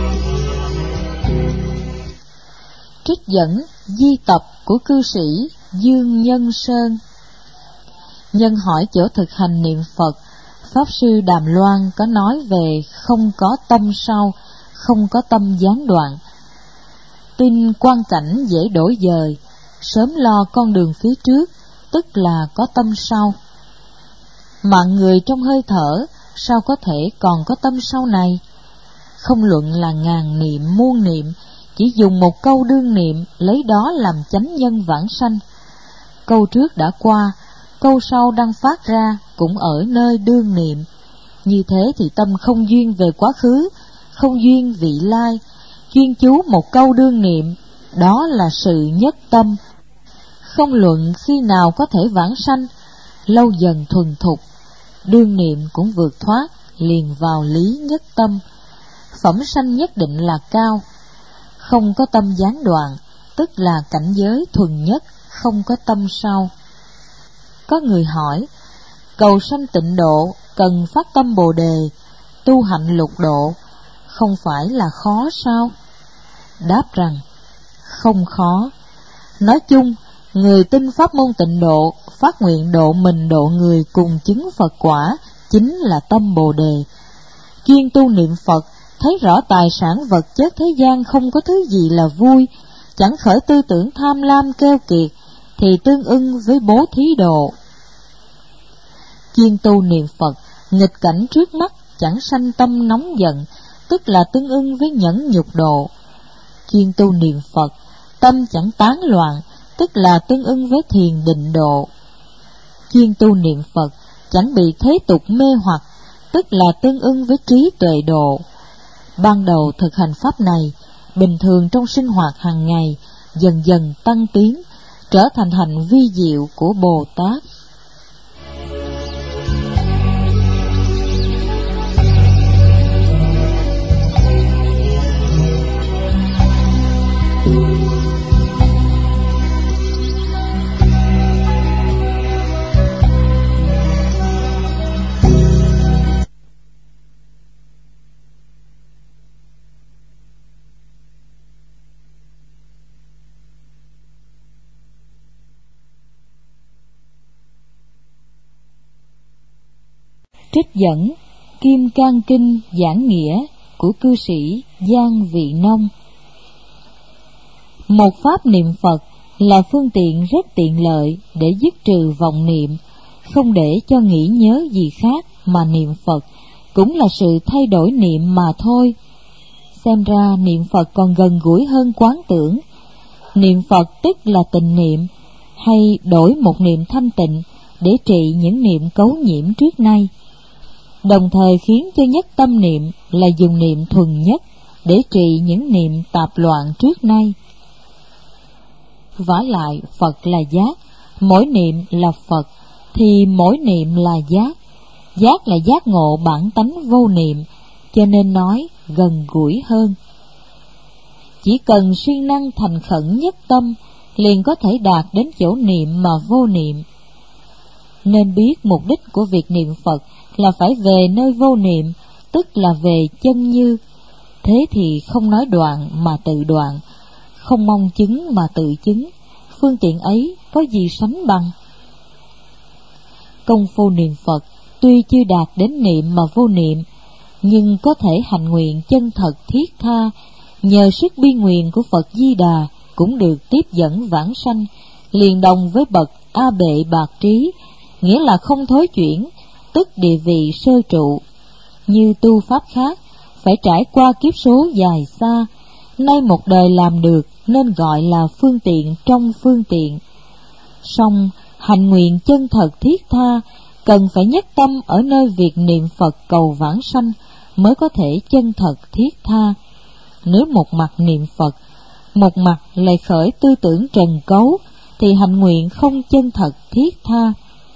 Trích dẫn di tập của cư sĩ Dương Nhân Sơn. Nhân hỏi chỗ thực hành niệm Phật, Pháp Sư Đàm Loan có nói về không có tâm sau, không có tâm gián đoạn. Tin quan cảnh dễ đổi dời, sớm lo con đường phía trước, tức là có tâm sau. Mạng người trong hơi thở, sao có thể còn có tâm sau này? Không luận là ngàn niệm muôn niệm, chỉ dùng một câu đương niệm, lấy đó làm chánh nhân vãng sanh. Câu trước đã qua, câu sau đang phát ra cũng ở nơi đương niệm. Như thế thì tâm không duyên về quá khứ, không duyên vị lai, chuyên chú một câu đương niệm, đó là sự nhất tâm. Không luận khi nào có thể vãng sanh, lâu dần thuần thục, đương niệm cũng vượt thoát, liền vào lý nhất tâm. Phẩm sanh nhất định là cao, không có tâm gián đoạn, tức là cảnh giới thuần nhất, không có tâm sau. Có người hỏi, cầu sanh tịnh độ cần phát tâm Bồ Đề, tu hạnh lục độ, không phải là khó sao? Đáp rằng, không khó. Nói chung, người tin pháp môn tịnh độ, phát nguyện độ mình độ người cùng chứng Phật quả, chính là tâm Bồ Đề. Chuyên tu niệm Phật, thấy rõ tài sản vật chất thế gian không có thứ gì là vui, chẳng khởi tư tưởng tham lam keo kiệt, thì tương ưng với bố thí độ. Chuyên tu niệm Phật, nghịch cảnh trước mắt, chẳng sanh tâm nóng giận, tức là tương ưng với nhẫn nhục độ. Chuyên tu niệm Phật, tâm chẳng tán loạn, tức là tương ưng với thiền định độ. Chuyên tu niệm Phật, chẳng bị thế tục mê hoặc, tức là tương ưng với trí tuệ độ. Ban đầu thực hành pháp này, bình thường trong sinh hoạt hàng ngày, dần dần tăng tiến, trở thành hành vi diệu của Bồ Tát. Trích dẫn Kim Cang Kinh giảng nghĩa của cư sĩ Giang Vị Nông. Một pháp niệm Phật là phương tiện rất tiện lợi để dứt trừ vọng niệm, không để cho nghĩ nhớ gì khác mà niệm Phật cũng là sự thay đổi niệm mà thôi. Xem ra niệm Phật còn gần gũi hơn quán tưởng. Niệm Phật tức là tịnh niệm, hay đổi một niệm thanh tịnh để trị những niệm cấu nhiễm trước nay, đồng thời khiến cho nhất tâm niệm là dùng niệm thuần nhất để trị những niệm tạp loạn trước nay. Vả lại Phật là giác, mỗi niệm là Phật, thì mỗi niệm là giác. Giác là giác ngộ bản tánh vô niệm, cho nên nói gần gũi hơn. Chỉ cần siêng năng thành khẩn nhất tâm, liền có thể đạt đến chỗ niệm mà vô niệm. Nên biết mục đích của việc niệm Phật là phải về nơi vô niệm, tức là về chân như. Thế thì không nói đoạn mà tự đoạn, không mong chứng mà tự chứng, phương tiện ấy có gì sánh bằng. Công phu niệm Phật tuy chưa đạt đến niệm mà vô niệm, nhưng có thể hành nguyện chân thật thiết tha, nhờ sức bi nguyện của Phật Di Đà cũng được tiếp dẫn vãng sanh, liền đồng với bậc A Bệ Bạc Trí, nghĩa là không thối chuyển, tức địa vị sơ trụ. Như tu pháp khác, phải trải qua kiếp số dài xa, nay một đời làm được nên gọi là phương tiện trong phương tiện. Song hành nguyện chân thật thiết tha, cần phải nhất tâm ở nơi việc niệm Phật cầu vãng sanh mới có thể chân thật thiết tha. Nếu một mặt niệm Phật, một mặt lại khởi tư tưởng trần cấu, thì hành nguyện không chân thật thiết tha.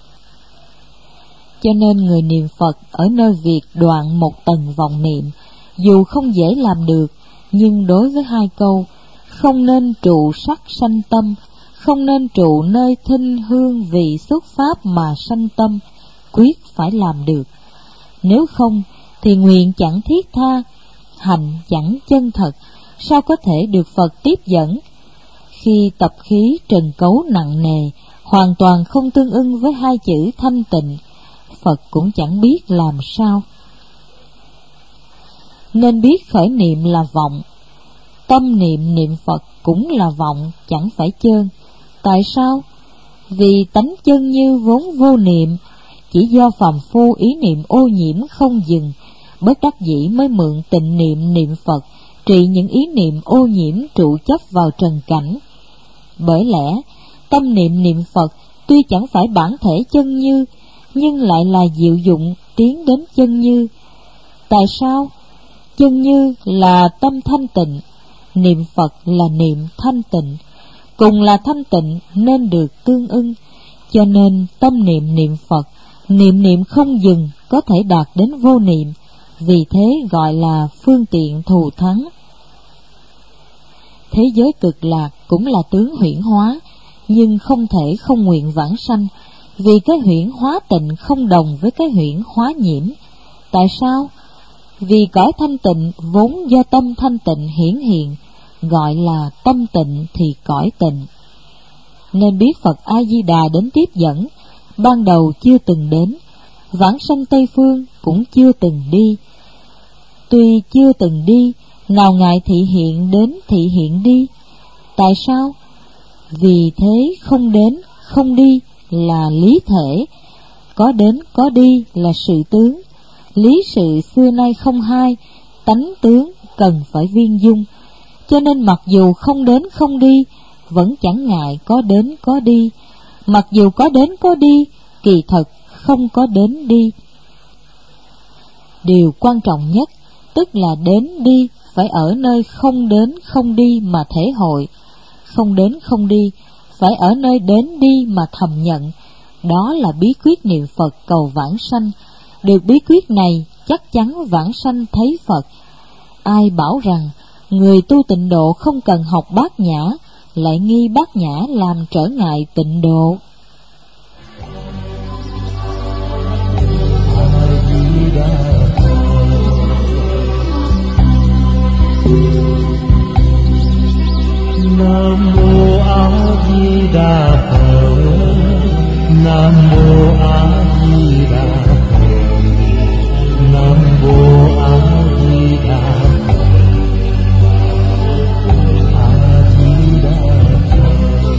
Cho nên người niệm Phật ở nơi việc đoạn một tầng vọng niệm, dù không dễ làm được, nhưng đối với hai câu không nên trụ sắc sanh tâm, không nên trụ nơi thinh hương vị xuất pháp mà sanh tâm, quyết phải làm được. Nếu không thì nguyện chẳng thiết tha, hành chẳng chân thật, sao có thể được Phật tiếp dẫn? Khi tập khí trần cấu nặng nề, hoàn toàn không tương ưng với hai chữ thanh tịnh, Phật cũng chẳng biết làm sao. Nên biết khởi niệm là vọng, tâm niệm niệm Phật cũng là vọng, chẳng phải chơn. Tại sao? Vì tánh chân như vốn vô niệm, chỉ do phàm phu ý niệm ô nhiễm không dừng, bất đắc dĩ mới mượn tịnh niệm niệm Phật trị những ý niệm ô nhiễm trụ chấp vào trần cảnh. Bởi lẽ tâm niệm niệm Phật tuy chẳng phải bản thể chân như, nhưng lại là diệu dụng tiến đến chân như. Tại sao? Chân như là tâm thanh tịnh, niệm Phật là niệm thanh tịnh, cùng là thanh tịnh nên được tương ưng. Cho nên tâm niệm niệm Phật, niệm niệm không dừng, có thể đạt đến vô niệm, vì thế gọi là phương tiện thù thắng. Thế giới cực lạc cũng là tướng huyễn hóa, nhưng không thể không nguyện vãng sanh, vì cái huyễn hóa tịnh không đồng với cái huyễn hóa nhiễm. Tại sao? Vì cõi thanh tịnh vốn do tâm thanh tịnh hiển hiện, gọi là tâm tịnh thì cõi tịnh. Nên biết Phật A-di-đà đến tiếp dẫn, ban đầu chưa từng đến, vãng sanh Tây Phương cũng chưa từng đi. Tuy chưa từng đi, nào ngại thị hiện đến thị hiện đi. Tại sao? Vì thế không đến, không đi là lý thể, có đến, có đi là sự tướng. Lý sự xưa nay không hai, tánh tướng cần phải viên dung. Cho nên mặc dù không đến, không đi, vẫn chẳng ngại có đến, có đi. Mặc dù có đến, có đi, kỳ thật không có đến đi. Điều quan trọng nhất, tức là đến đi, phải ở nơi không đến, không đi mà thể hội. Không đến, không đi, phải ở nơi đến đi mà thầm nhận. Đó là bí quyết niệm Phật cầu vãng sanh. Được bí quyết này, chắc chắn vãng sanh thấy Phật. Ai bảo rằng người tu tịnh độ không cần học bát nhã, lại nghi bát nhã làm trở ngại tịnh độ. Nam mô A Di Đà Phật. Nam mô A Di Đà Phật. Nam mô A Di Đà Phật. A Di Đà Phật.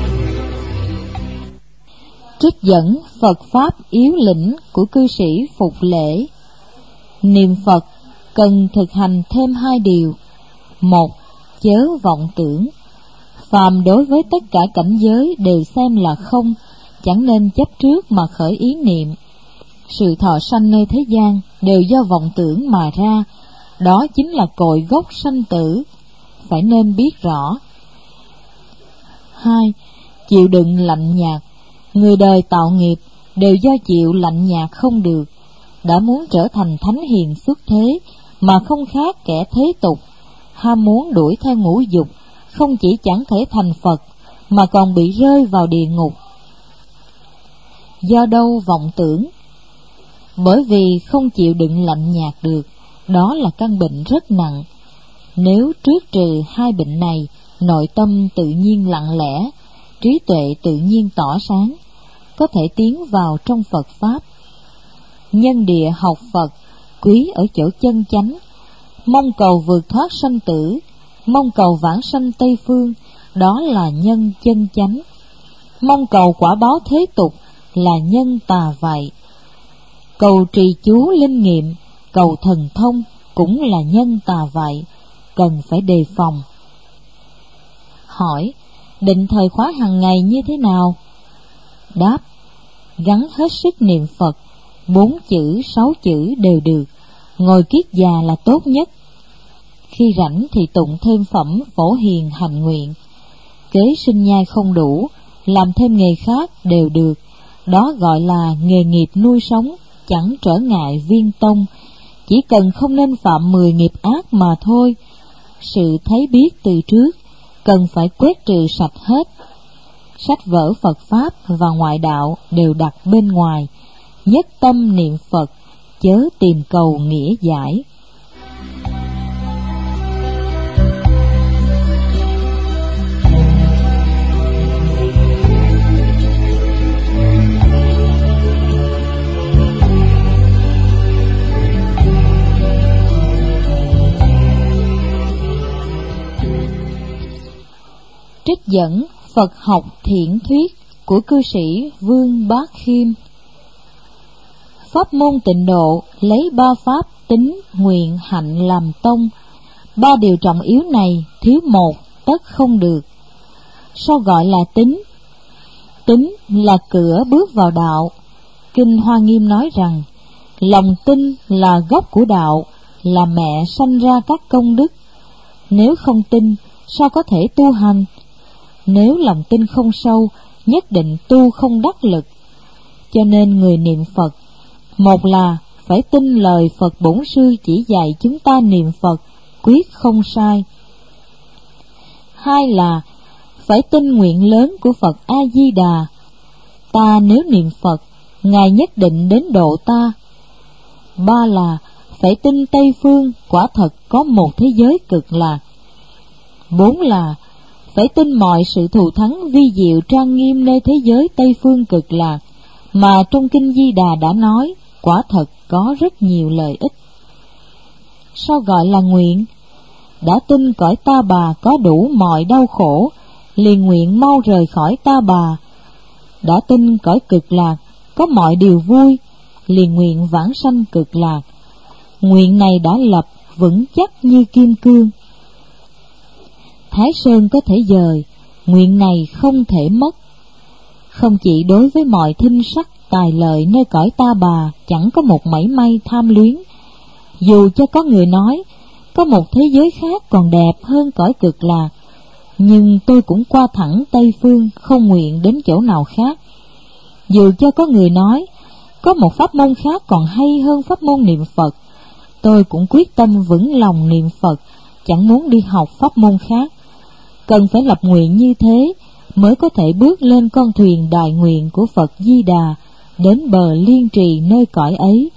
Trích dẫn Phật Pháp yếu lĩnh của cư sĩ Phục Lễ. Niệm Phật cần thực hành thêm hai điều. Một, chớ vọng tưởng. Phàm đối với tất cả cảnh giới đều xem là không, chẳng nên chấp trước mà khởi ý niệm. Sự thọ sanh nơi thế gian đều do vọng tưởng mà ra, đó chính là cội gốc sanh tử, phải nên biết rõ. 2. Chịu đựng lạnh nhạt. Người đời tạo nghiệp đều do chịu lạnh nhạt không được. Đã muốn trở thành thánh hiền xuất thế mà không khác kẻ thế tục, ham muốn đuổi theo ngũ dục, không chỉ chẳng thể thành Phật mà còn bị rơi vào địa ngục. Do đâu vọng tưởng? Bởi vì không chịu đựng lạnh nhạt được, đó là căn bệnh rất nặng. Nếu trước trừ hai bệnh này, nội tâm tự nhiên lặng lẽ, trí tuệ tự nhiên tỏ sáng, có thể tiến vào trong Phật Pháp. Nhân địa học Phật, quý ở chỗ chân chánh, mong cầu vượt thoát sanh tử, mong cầu vãng sanh Tây Phương, đó là nhân chân chánh. Mong cầu quả báo thế tục là nhân tà vậy. Cầu trì chú linh nghiệm, cầu thần thông cũng là nhân tà vậy, cần phải đề phòng. Hỏi, định thời khóa hàng ngày như thế nào? Đáp, gắng hết sức niệm Phật, 4 chữ, 6 chữ đều được, ngồi kiết già là tốt nhất. Khi rảnh thì tụng thêm phẩm Phổ Hiền hành nguyện. Kế sinh nhai không đủ, làm thêm nghề khác đều được, đó gọi là nghề nghiệp nuôi sống, chẳng trở ngại viên tông, chỉ cần không nên phạm 10 nghiệp ác mà thôi. Sự thấy biết từ trước, cần phải quét trừ sạch hết. Sách vở Phật Pháp và ngoại đạo đều đặt bên ngoài, nhất tâm niệm Phật, chớ tìm cầu nghĩa giải. Trích dẫn Phật học thiện thuyết của cư sĩ Vương Bác Khiêm. Pháp môn Tịnh độ lấy 3 pháp tín, nguyện, hạnh làm tông. 3 điều trọng yếu này thiếu một tất không được. Sao gọi là tín? Tín là cửa bước vào đạo. Kinh Hoa Nghiêm nói rằng lòng tin là gốc của đạo, là mẹ sanh ra các công đức. Nếu không tin, sao có thể tu hành? Nếu lòng tin không sâu, nhất định tu không đắc lực. Cho nên người niệm Phật, một là phải tin lời Phật Bổn Sư chỉ dạy chúng ta niệm Phật, quyết không sai. 2 là phải tin nguyện lớn của Phật A-di-đà. Ta nếu niệm Phật, Ngài nhất định đến độ ta. 3 là phải tin Tây Phương quả thật có một thế giới cực lạc. 4 là phải tin mọi sự thù thắng vi diệu trang nghiêm nơi thế giới Tây Phương cực lạc mà trong Kinh Di Đà đã nói, quả thật có rất nhiều lợi ích. Sao gọi là nguyện? Đã tin cõi Ta Bà có đủ mọi đau khổ, liền nguyện mau rời khỏi Ta Bà. Đã tin cõi cực lạc có mọi điều vui, liền nguyện vãng sanh cực lạc. Nguyện này đã lập vững chắc như kim cương. Thái Sơn có thể dời, nguyện này không thể mất. Không chỉ đối với mọi thinh sắc tài lợi nơi cõi Ta Bà chẳng có một mảy may tham luyến. Dù cho có người nói có một thế giới khác còn đẹp hơn cõi cực lạc, nhưng tôi cũng qua thẳng Tây Phương, không nguyện đến chỗ nào khác. Dù cho có người nói có một pháp môn khác còn hay hơn pháp môn niệm Phật, tôi cũng quyết tâm vững lòng niệm Phật, chẳng muốn đi học pháp môn khác. Cần phải lập nguyện như thế mới có thể bước lên con thuyền đại nguyện của Phật Di Đà, đến bờ liên trì nơi cõi ấy.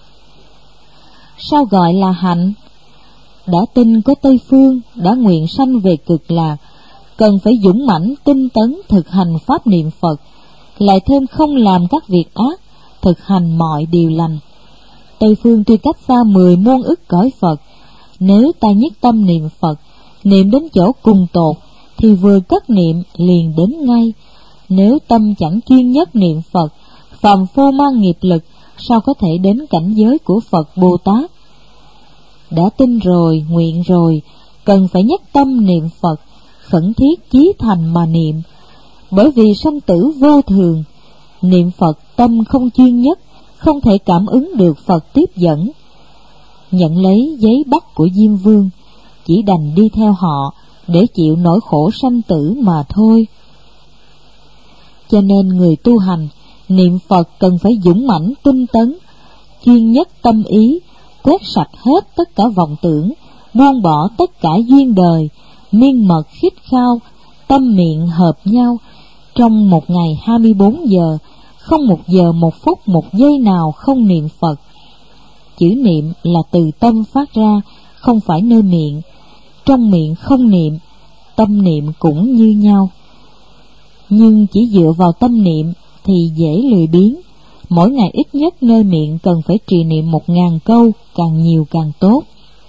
Sao gọi là hạnh? Đã tin có Tây Phương, đã nguyện sanh về cực lạc, cần phải dũng mãnh tinh tấn thực hành pháp niệm Phật, lại thêm không làm các việc ác, thực hành mọi điều lành. Tây Phương tuy cách xa 10 muôn ức cõi Phật, nếu ta nhất tâm niệm Phật, niệm đến chỗ cùng tột, thì vừa cất niệm liền đến ngay. Nếu tâm chẳng chuyên nhất niệm Phật, phàm phu mang nghiệp lực, sao có thể đến cảnh giới của Phật Bồ Tát? Đã tin rồi, nguyện rồi, cần phải nhất tâm niệm Phật, khẩn thiết chí thành mà niệm. Bởi vì sanh tử vô thường, niệm Phật tâm không chuyên nhất, không thể cảm ứng được Phật tiếp dẫn. Nhận lấy giấy bắt của Diêm Vương, chỉ đành đi theo họ để chịu nỗi khổ sanh tử mà thôi. Cho nên người tu hành, niệm Phật cần phải dũng mãnh tinh tấn, chuyên nhất tâm ý, quét sạch hết tất cả vọng tưởng, buông bỏ tất cả duyên đời, miên mật khít khao, tâm miệng hợp nhau. Trong một ngày 24 giờ, không 1 giờ 1 phút 1 giây nào không niệm Phật. Chữ niệm là từ tâm phát ra, không phải nơi miệng. Trong miệng không niệm, tâm niệm cũng như nhau. Nhưng chỉ dựa vào tâm niệm thì dễ lười biếng. Mỗi ngày ít nhất nơi miệng cần phải trì niệm 1000 câu, càng nhiều càng tốt.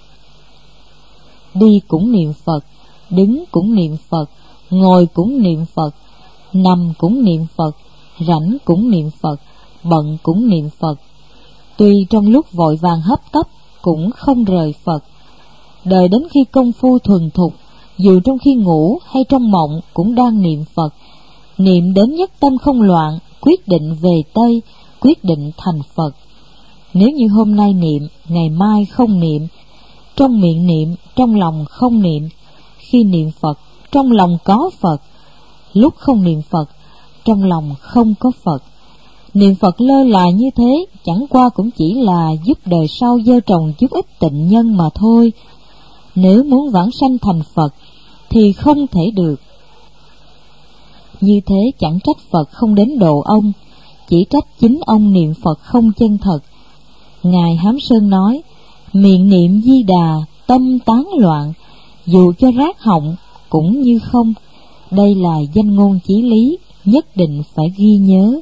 Đi cũng niệm Phật, đứng cũng niệm Phật, ngồi cũng niệm Phật, nằm cũng niệm Phật, rảnh cũng niệm Phật, bận cũng niệm Phật. Tuy trong lúc vội vàng hấp tấp cũng không rời Phật. Đợi đến khi công phu thuần thục, dù trong khi ngủ hay trong mộng cũng đang niệm Phật. Niệm đến nhất tâm không loạn, quyết định về Tây, quyết định thành Phật. Nếu như hôm nay niệm, ngày mai không niệm, trong miệng niệm, trong lòng không niệm, khi niệm Phật, trong lòng có Phật, lúc không niệm Phật, trong lòng không có Phật. Niệm Phật lơ là như thế, chẳng qua cũng chỉ là giúp đời sau gieo trồng chút ít tịnh nhân mà thôi. Nếu muốn vãng sanh thành Phật, thì không thể được. Như thế chẳng trách Phật không đến độ ông, chỉ trách chính ông niệm Phật không chân thật. Ngài Hám Sơn nói, miệng niệm Di Đà, tâm tán loạn, dù cho rác họng cũng như không. Đây là danh ngôn chí lý, nhất định phải ghi nhớ.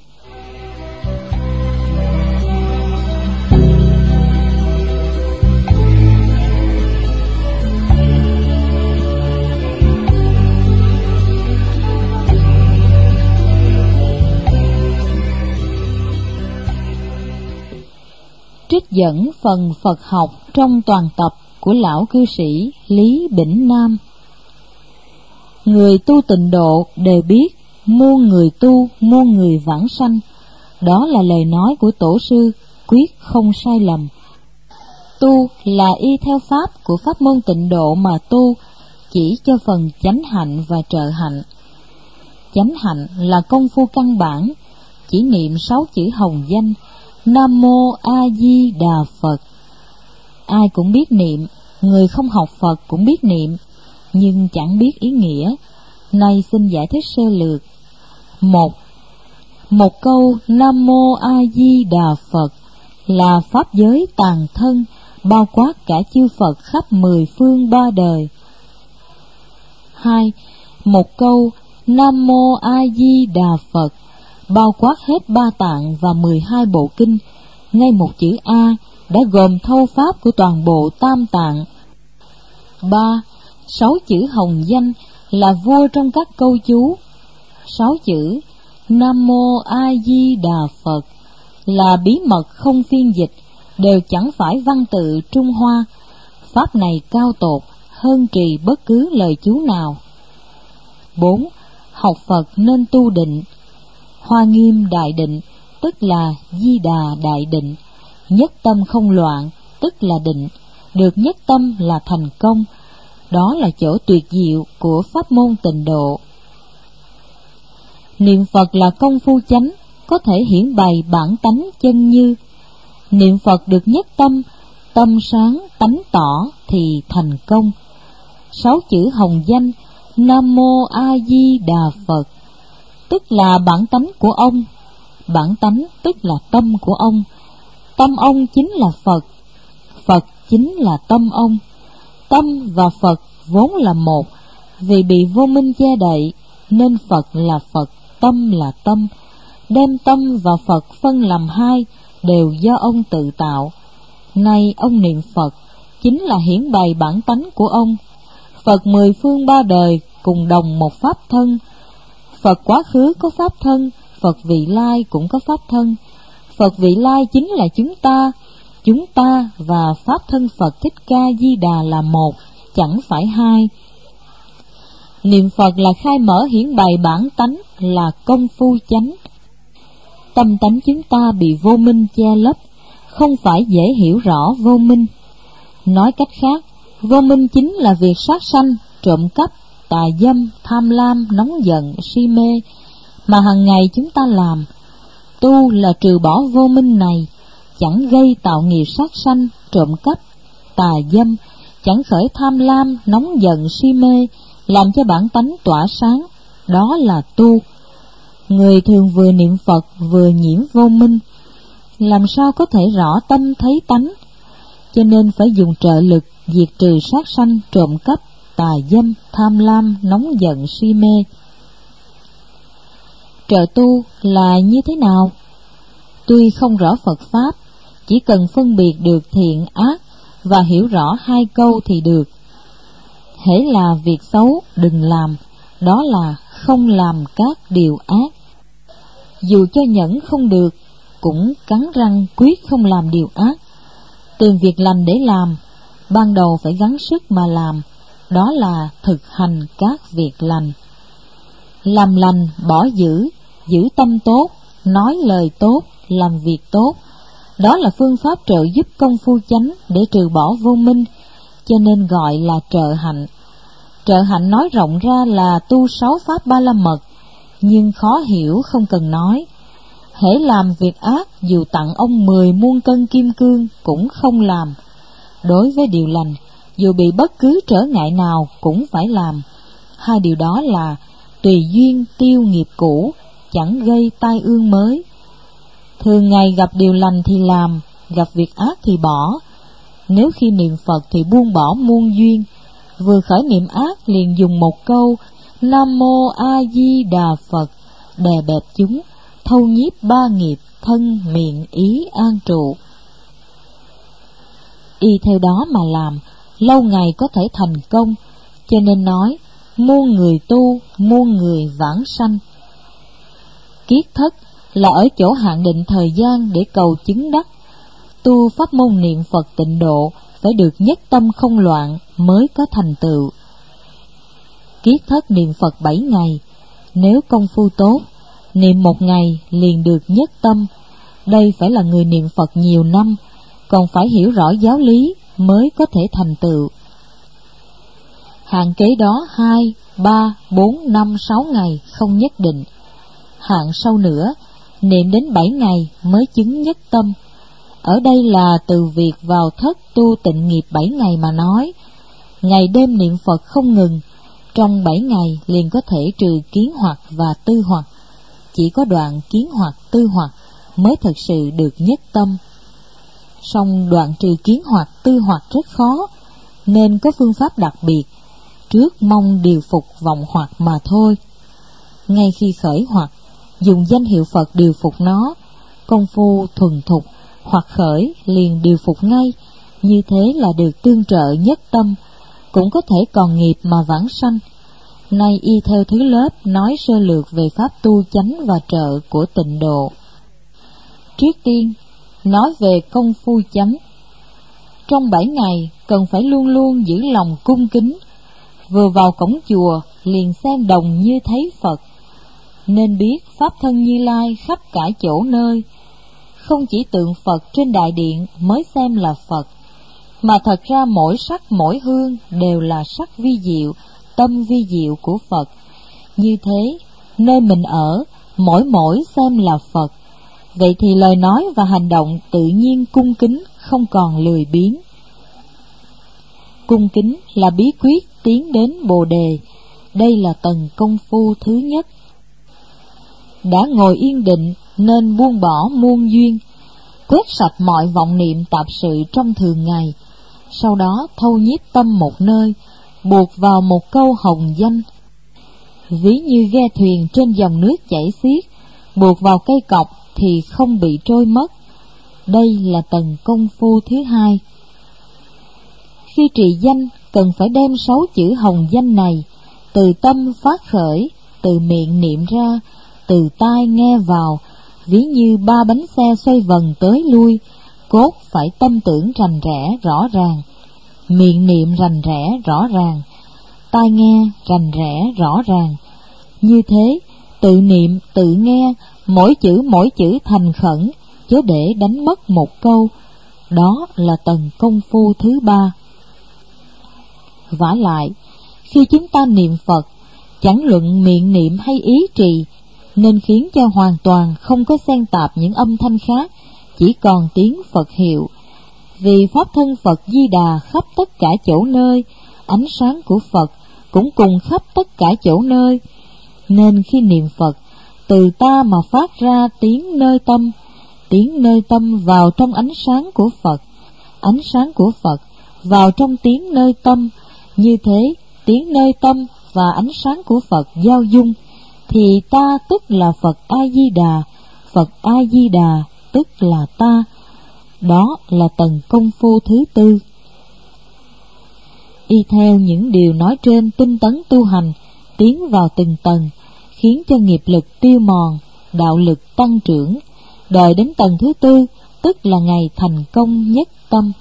dẫn phần Phật học trong toàn tập của lão cư sĩ Lý Bỉnh Nam. Người tu tịnh độ đều biết muôn người tu, muôn người vãng sanh. Đó là lời nói của tổ sư, quyết không sai lầm. Tu là y theo pháp của pháp môn tịnh độ mà tu, chỉ cho phần chánh hạnh và trợ hạnh. Chánh hạnh là công phu căn bản, chỉ niệm 6 chữ hồng danh Nam Mô A Di Đà Phật. Ai cũng biết niệm, người không học Phật cũng biết niệm, nhưng chẳng biết ý nghĩa. Nay xin giải thích sơ lược. Một câu Nam Mô A Di Đà Phật là pháp giới tàn thân, bao quát cả chư Phật khắp 10 phương 3 đời. 2. Một câu Nam Mô A Di Đà Phật bao quát hết 3 tạng và 12 bộ kinh, ngay một chữ A đã gồm thâu pháp của toàn bộ tam tạng. 3. 6 chữ hồng danh là vua trong các câu chú. 6 chữ Nam Mô A Di Đà Phật là bí mật không phiên dịch, đều chẳng phải văn tự Trung Hoa. Pháp này cao tột, hơn trì bất cứ lời chú nào. 4. Học Phật nên tu định. Hoa Nghiêm đại định, tức là Di Đà đại định. Nhất tâm không loạn, tức là định. Được nhất tâm là thành công. Đó là chỗ tuyệt diệu của pháp môn tịnh độ. Niệm Phật là công phu chánh, có thể hiển bày bản tánh chân như. Niệm Phật được nhất tâm, tâm sáng tánh tỏ thì thành công. 6 chữ hồng danh Nam Mô A Di Đà Phật tức là bản tánh của ông. Bản tánh tức là tâm của ông. Tâm ông chính là Phật. Phật chính là tâm ông. Tâm và Phật vốn là một, vì bị vô minh che đậy nên Phật là Phật, tâm là tâm. Đem tâm và Phật phân làm hai đều do ông tự tạo. Nay ông niệm Phật chính là hiển bày bản tánh của ông. Phật 10 phương 3 đời cùng đồng một pháp thân. Phật quá khứ có pháp thân, Phật vị lai cũng có pháp thân. Phật vị lai chính là chúng ta và pháp thân Phật Thích Ca Di Đà là một, chẳng phải hai. Niệm Phật là khai mở hiển bày bản tánh, là công phu chánh. Tâm tánh chúng ta bị vô minh che lấp, không phải dễ hiểu rõ vô minh. Nói cách khác, vô minh chính là việc sát sanh, trộm cắp, tà dâm, tham lam, nóng giận, si mê mà hàng ngày chúng ta làm. Tu là trừ bỏ vô minh này, chẳng gây tạo nghiệp sát sanh, trộm cắp, tà dâm, chẳng khởi tham lam, nóng giận, si mê, làm cho bản tánh tỏa sáng. Đó là tu. Người thường vừa niệm Phật vừa nhiễm vô minh, làm sao có thể rõ tâm thấy tánh? Cho nên phải dùng trợ lực diệt trừ sát sanh, trộm cắp, tà dâm, tham lam, nóng giận, si mê. Trợ tu là như thế nào? Tuy không rõ Phật Pháp, chỉ cần phân biệt được thiện ác và hiểu rõ 2 câu thì được. Hễ là việc xấu đừng làm, đó là không làm các điều ác. Dù cho nhẫn không được, cũng cắn răng quyết không làm điều ác. Tìm việc lành để làm, ban đầu phải gắng sức mà làm, đó là thực hành các việc lành. Làm lành bỏ dữ, giữ tâm tốt, nói lời tốt, làm việc tốt. Đó là phương pháp trợ giúp công phu chánh để trừ bỏ vô minh, cho nên gọi là trợ hạnh. Trợ hạnh nói rộng ra là tu 6 pháp Ba La Mật, nhưng khó hiểu không cần nói. Hễ làm việc ác, dù tặng ông 10 muôn cân kim cương cũng không làm. Đối với điều lành, dù bị bất cứ trở ngại nào cũng phải làm. 2 điều đó là tùy duyên tiêu nghiệp cũ, chẳng gây tai ương mới. Thường ngày gặp điều lành thì làm, gặp việc ác thì bỏ. Nếu khi niệm Phật thì buông bỏ muôn duyên, vừa khởi niệm ác liền dùng một câu Nam Mô A Di Đà Phật đè bẹp chúng, thâu nhiếp 3 nghiệp thân miệng ý an trụ. Y theo đó mà làm, lâu ngày có thể thành công, cho nên nói muôn người tu, muôn người vãng sanh. Kiết thất là ở chỗ hạn định thời gian để cầu chứng đắc. tu pháp môn niệm Phật tịnh độ phải được nhất tâm không loạn mới có thành tựu. Kiết thất niệm Phật 7 ngày, nếu công phu tốt, niệm 1 ngày liền được nhất tâm. Đây phải là người niệm Phật nhiều năm, còn phải hiểu rõ giáo lý mới có thể thành tựu. Hạng kế đó 2, 3, 4, 5, 6 ngày không nhất định. Hạng sau nữa, niệm đến 7 ngày mới chứng nhất tâm. Ở đây là từ việc vào thất tu tịnh nghiệp 7 ngày mà nói. Ngày đêm niệm Phật không ngừng, trong 7 ngày liền có thể trừ kiến hoặc và tư hoặc. Chỉ có đoạn kiến hoặc tư hoặc mới thực sự được nhất tâm. Song đoạn trừ kiến hoặc tư hoặc rất khó, nên có phương pháp đặc biệt, trước mong điều phục vọng hoặc mà thôi. Ngay khi khởi hoặc, dùng danh hiệu Phật điều phục nó, công phu thuần thục, hoặc khởi liền điều phục ngay, như thế là được tương trợ nhất tâm, cũng có thể còn nghiệp mà vãng sanh. Nay y theo thứ lớp nói sơ lược về pháp tu chánh và trợ của tịnh độ. Trước tiên, nói về công phu chánh. Trong 7 ngày, cần phải luôn luôn giữ lòng cung kính, vừa vào cổng chùa liền xem đồng như thấy Phật, nên biết pháp thân Như Lai khắp cả chỗ nơi. Không chỉ tượng Phật trên đại điện mới xem là Phật, mà thật ra mỗi sắc mỗi hương đều là sắc vi diệu, tâm vi diệu của Phật. Như thế, nơi mình ở, mỗi xem là Phật. Vậy thì lời nói và hành động tự nhiên cung kính, không còn lười biếng. Cung kính là bí quyết tiến đến Bồ Đề. Đây là tầng công phu thứ nhất. Đã ngồi yên định nên buông bỏ muôn duyên, quét sạch mọi vọng niệm tạp sự trong thường ngày. Sau đó thâu nhiếp tâm một nơi, buộc vào một câu hồng danh. Ví như ghe thuyền trên dòng nước chảy xiết, buộc vào cây cọc thì không bị trôi mất. Đây là tầng công phu thứ hai. Khi trì danh, cần phải đem 6 chữ hồng danh này từ tâm phát khởi, từ miệng niệm ra, từ tai nghe vào, ví như 3 bánh xe xoay vần tới lui. Cốt phải tâm tưởng rành rẽ rõ ràng, miệng niệm rành rẽ rõ ràng, tai nghe rành rẽ rõ ràng. Như thế, tự niệm tự nghe, mỗi chữ thành khẩn, chớ để đánh mất một câu. Đó là tầng công phu thứ 3. Vả lại, khi chúng ta niệm Phật, chẳng luận miệng niệm hay ý trì, nên khiến cho hoàn toàn không có xen tạp những âm thanh khác, chỉ còn tiếng Phật hiệu. Vì pháp thân Phật Di Đà khắp tất cả chỗ nơi, ánh sáng của Phật cũng cùng khắp tất cả chỗ nơi, nên khi niệm Phật, từ ta mà phát ra tiếng nơi tâm vào trong ánh sáng của Phật, ánh sáng của Phật vào trong tiếng nơi tâm. Như thế, tiếng nơi tâm và ánh sáng của Phật giao dung, thì ta tức là Phật A-di-đà, Phật A-di-đà tức là ta. Đó là tầng công phu thứ 4. Y theo những điều nói trên tinh tấn tu hành, tiến vào từng tầng, khiến cho nghiệp lực tiêu mòn, đạo lực tăng trưởng, đợi đến tầng thứ 4, tức là ngày thành công nhất tâm.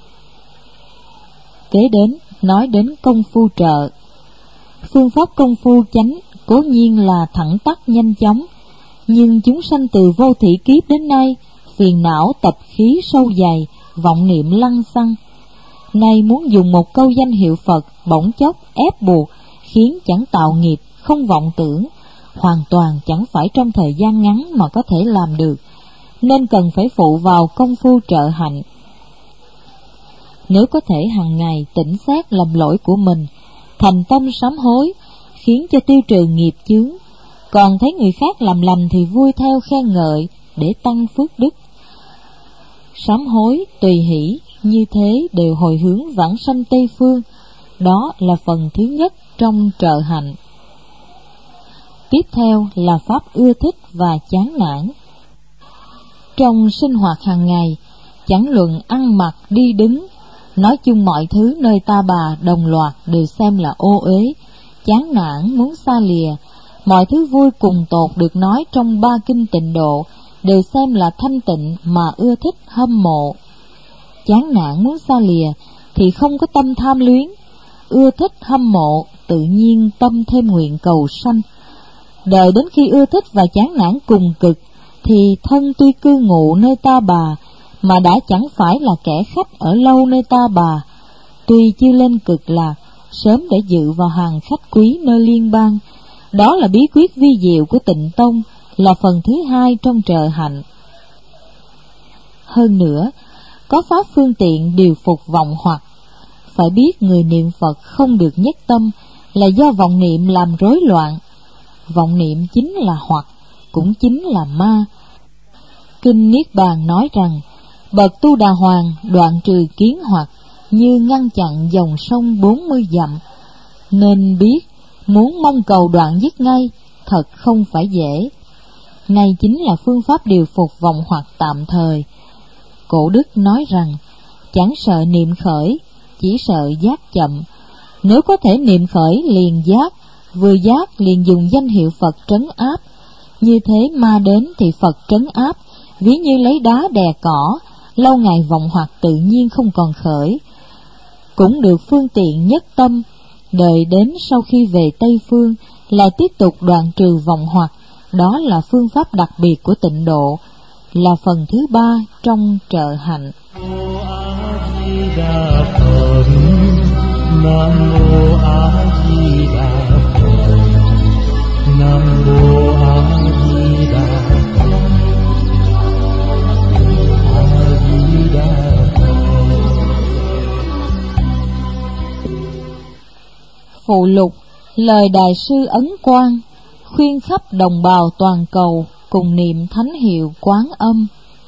Kế đến, nói đến công phu trợ. Phương pháp công phu chánh cố nhiên là thẳng tắc nhanh chóng, nhưng chúng sanh từ vô thị kiếp đến nay, phiền não tập khí sâu dày, vọng niệm lăng xăng. Nay muốn dùng một câu danh hiệu Phật bỗng chốc ép buộc, khiến chẳng tạo nghiệp, không vọng tưởng, hoàn toàn chẳng phải trong thời gian ngắn mà có thể làm được, nên cần phải phụ vào công phu trợ hạnh. Nếu có thể hàng ngày tỉnh xét lầm lỗi của mình, thành tâm sám hối, khiến cho tiêu trừ nghiệp chướng, còn thấy người khác làm lành thì vui theo khen ngợi để tăng phước đức. Sám hối, tùy hỷ, như thế đều hồi hướng vãng sanh Tây Phương. Đó là phần thứ nhất trong trợ hạnh. Tiếp theo là pháp ưa thích và chán nản. Trong sinh hoạt hàng ngày, chẳng luận ăn mặc đi đứng, nói chung mọi thứ nơi ta bà đồng loạt đều xem là ô uế, chán nản muốn xa lìa. Mọi thứ vui cùng tột được nói trong 3 kinh tịnh độ đều xem là thanh tịnh mà ưa thích hâm mộ. chán nản muốn xa lìa thì không có tâm tham luyến, ưa thích hâm mộ tự nhiên tâm thêm nguyện cầu sanh. Đợi đến khi ưa thích và chán nản cùng cực thì thân tuy cư ngụ nơi ta bà mà đã chẳng phải là kẻ khách ở lâu nơi ta bà, tuy chưa lên cực lạc, sớm để dự vào hàng khách quý nơi liên bang. Đó là bí quyết vi diệu của Tịnh Tông, là phần thứ hai trong trợ hạnh. Hơn nữa, có pháp phương tiện điều phục vọng hoặc. Phải biết người niệm Phật không được nhất tâm là do vọng niệm làm rối loạn. Vọng niệm chính là hoặc, cũng chính là ma. Kinh Niết Bàn nói rằng, bậc Tu Đà Hoàng đoạn trừ kiến hoặc như ngăn chặn dòng sông 40 dặm. Nên biết, muốn mong cầu đoạn dứt ngay, thật không phải dễ. Này chính là phương pháp điều phục vọng hoặc tạm thời. Cổ đức nói rằng, chẳng sợ niệm khởi, chỉ sợ giác chậm. Nếu có thể niệm khởi liền giác, vừa giác liền dùng danh hiệu Phật trấn áp. Như thế ma đến thì Phật trấn áp, ví như lấy đá đè cỏ, lâu ngày vọng hoặc tự nhiên không còn khởi. Cũng được phương tiện nhất tâm, đợi đến sau khi về Tây Phương là tiếp tục đoạn trừ vọng hoặc. Đó là phương pháp đặc biệt của tịnh độ, là phần thứ ba trong trợ hạnh. Nam mô A Di Đà Phật. Nam mô A Di Đà Phật. A Di Đà Phật. Phụ lục lời Đại sư Ấn Quang khuyên khắp đồng bào toàn cầu cùng niệm thánh hiệu Quán Âm.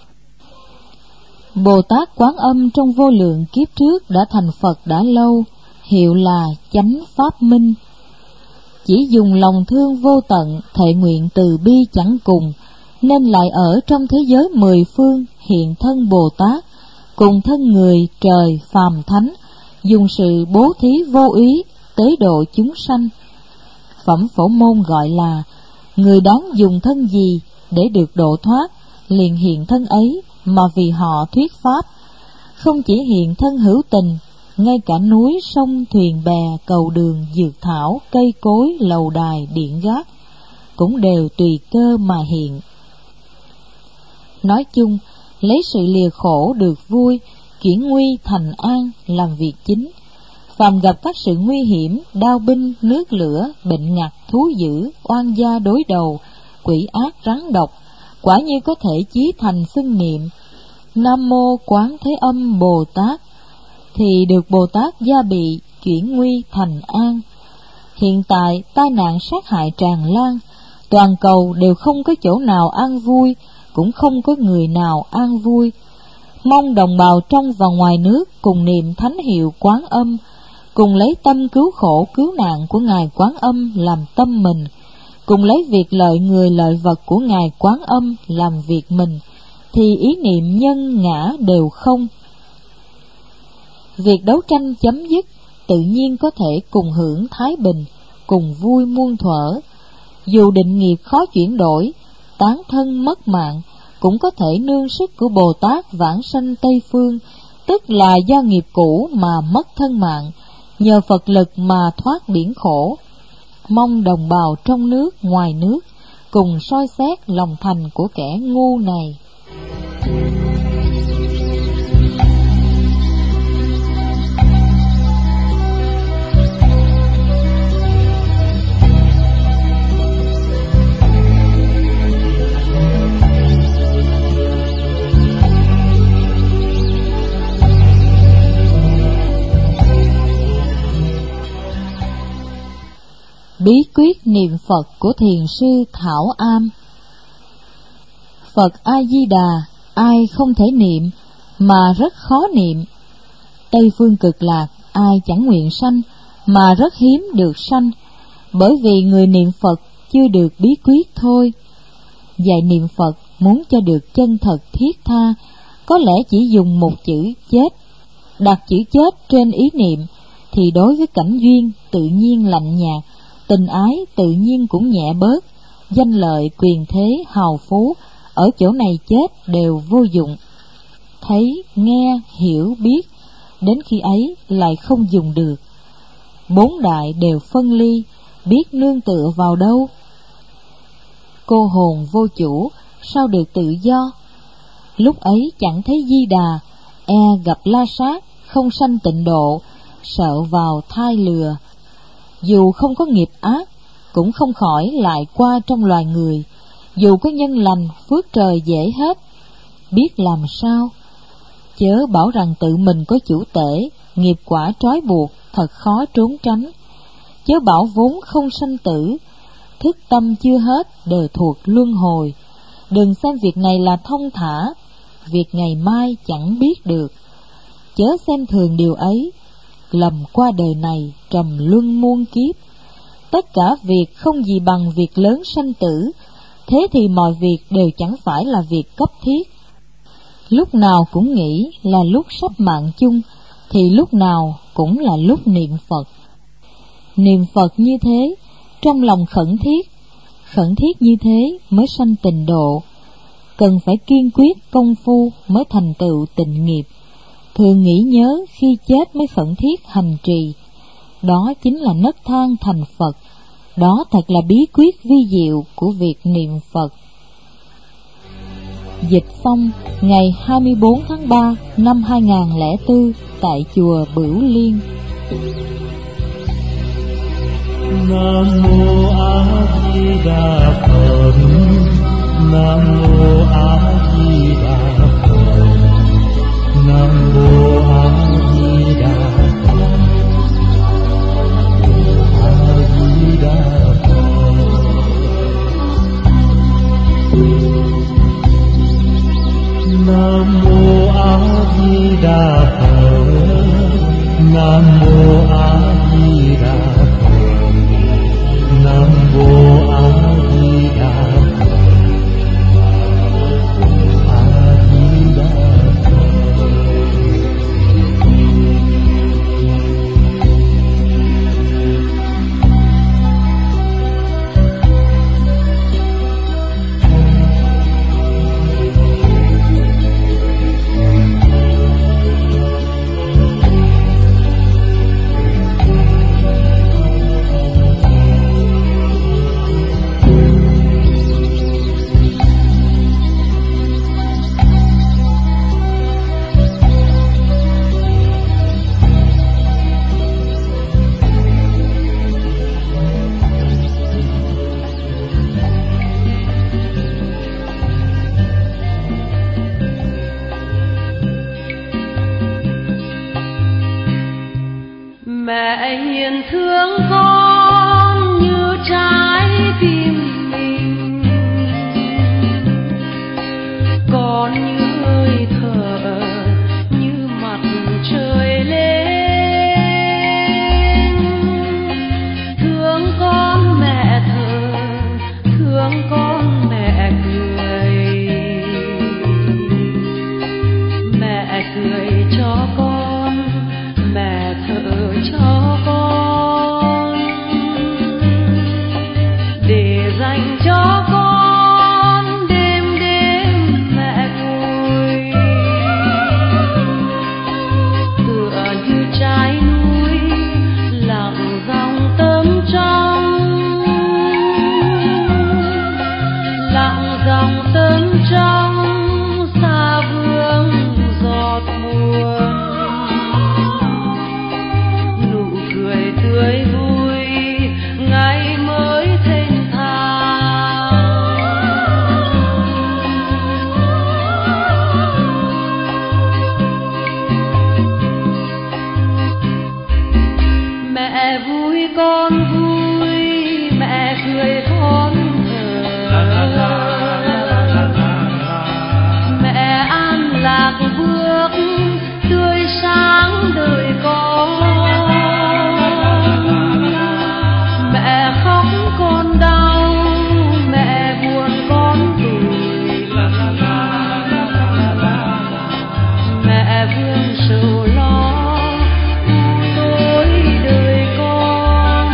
Bồ Tát Quán Âm trong vô lượng kiếp trước đã thành Phật đã lâu, hiệu là Chánh Pháp Minh. Chỉ dùng lòng thương vô tận, thệ nguyện từ bi chẳng cùng, nên lại ở trong thế giới mười phương hiện thân Bồ Tát, cùng thân người, trời, phàm thánh, dùng sự bố thí vô ý, tế độ chúng sanh. Phẩm Phổ Môn gọi là, người đáng dùng thân gì để được độ thoát, liền hiện thân ấy mà vì họ thuyết pháp. Không chỉ hiện thân hữu tình, ngay cả núi, sông, thuyền bè, cầu đường, dược thảo, cây cối, lầu đài, điện gác cũng đều tùy cơ mà hiện. Nói chung, lấy sự lìa khổ được vui, chuyển nguy thành an làm việc chính. Phàm gặp các sự nguy hiểm, đao binh, nước lửa, bệnh ngặt, thú dữ, oan gia đối đầu, quỷ ác rắn độc, quả như có thể chí thành xưng niệm Nam Mô Quán Thế Âm Bồ Tát, thì được Bồ Tát gia bị, chuyển nguy thành an. Hiện tại tai nạn sát hại tràn lan, toàn cầu đều không có chỗ nào an vui, cũng không có người nào an vui. Mong đồng bào trong và ngoài nước cùng niệm thánh hiệu Quán Âm, cùng lấy tâm cứu khổ cứu nạn của Ngài Quán Âm làm tâm mình, cùng lấy việc lợi người lợi vật của Ngài Quán Âm làm việc mình, thì ý niệm nhân ngã đều không. Việc đấu tranh chấm dứt, tự nhiên có thể cùng hưởng thái bình, cùng vui muôn thuở. Dù định nghiệp khó chuyển đổi, tán thân mất mạng, cũng có thể nương sức của Bồ Tát vãng sanh Tây Phương, tức là do nghiệp cũ mà mất thân mạng, nhờ Phật lực mà thoát biển khổ. Mong đồng bào trong nước, ngoài nước cùng soi xét lòng thành của kẻ ngu này. Bí quyết niệm Phật của Thiền sư Thảo Am. Phật A Di Đà ai không thể niệm mà rất khó niệm. Tây phương cực lạc ai chẳng nguyện sanh mà rất hiếm được sanh, bởi vì người niệm Phật chưa được bí quyết thôi. Dạy niệm Phật muốn cho được chân thật thiết tha, có lẽ chỉ dùng một chữ chết, đặt chữ chết trên ý niệm, thì đối với cảnh duyên tự nhiên lạnh nhạt, tình ái tự nhiên cũng nhẹ bớt, danh lợi, quyền thế, hào phú ở chỗ này chết đều vô dụng. thấy, nghe, hiểu, biết, đến khi ấy lại không dùng được. Bốn đại đều phân ly, biết nương tựa vào đâu? Cô hồn vô chủ, sao được tự do? Lúc ấy chẳng thấy Di Đà, gặp La Sát, không sanh tịnh độ, sợ vào thai lừa. Dù không có nghiệp ác, cũng không khỏi lại qua trong loài người. Dù có nhân lành, phước trời dễ hết, biết làm sao? Chớ bảo rằng tự mình có chủ tể, nghiệp quả trói buộc, thật khó trốn tránh. Chớ bảo vốn không sanh tử, thức tâm chưa hết, đời thuộc luân hồi. Đừng xem việc này là thông thả, việc ngày mai chẳng biết được. Chớ xem thường điều ấy, lầm qua đời này trầm luân muôn kiếp. Tất cả việc không gì bằng việc lớn sanh tử, thế thì mọi việc đều chẳng phải là việc cấp thiết. Lúc nào cũng nghĩ là lúc sắp mạng chung, thì lúc nào cũng là lúc niệm Phật. Niệm Phật như thế, trong lòng khẩn thiết như thế mới sanh tịnh độ. Cần phải kiên quyết công phu mới thành tựu tịnh nghiệp. Thường nghĩ nhớ khi chết mới khẩn thiết hành trì. Đó chính là nấc thang thành Phật. Đó thật là bí quyết vi diệu của việc niệm Phật. Dịch xong ngày 24 tháng 3 năm 2004 tại chùa Bửu Liên. Nam mô A Di Đà Phật. Nam mô A Di Đà Phật. Nam mô A Di Đà Phật. A Di Đà Phật. Nam mô A Di Đà Phật. Nam mô A Di Đà Phật. Nam mô A Di Đà Phật. A Di Đà Phật. Mẹ hiền thương con như trái tim mình, con như hơi thở như mặt trời lên. Thương con mẹ thờ, thương con mẹ cười, mẹ cười cho con, mẹ thở cho con, để dành cho con đêm đêm mẹ ngồi. Tựa như trái núi lặng dòng tâm trong, lặng dòng tâm trong xa vương giọt buồn. Tươi vui ngày mới thênh thang, mẹ vui con vui, mẹ cười con thở, mẹ an lạc bước tươi sáng đời con. Mẹ khóc con đau, mẹ buồn con tủi, mẹ vương sầu lo tối đời con.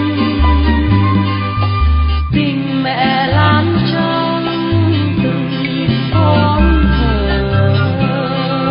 Tình mẹ lan trong từng con thở,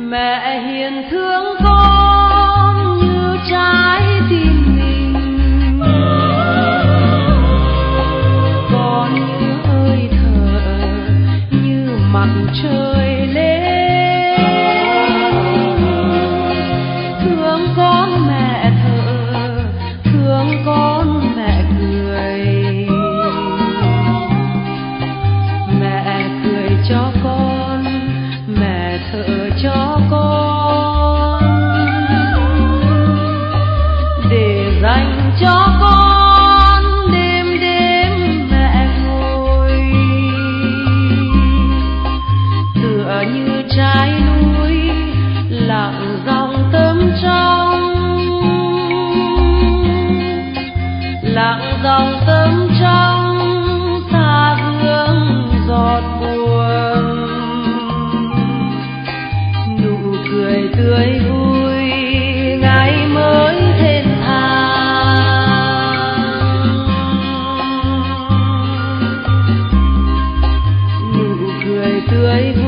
Mẹ hiền thương con như trái tim mình, con như hơi thở như mặt trời lên. Thương con mẹ thở, thương con mẹ cười. Mẹ cười cho con, mẹ thở cho con, để dành cho con đêm đêm mẹ ngồi. Tựa như trái núi lặng dòng tâm trong, lặng dòng tâm trong xa vương giọt buồn. Nụ cười tươi vui ngày mới thênh thang, nụ cười tươi vui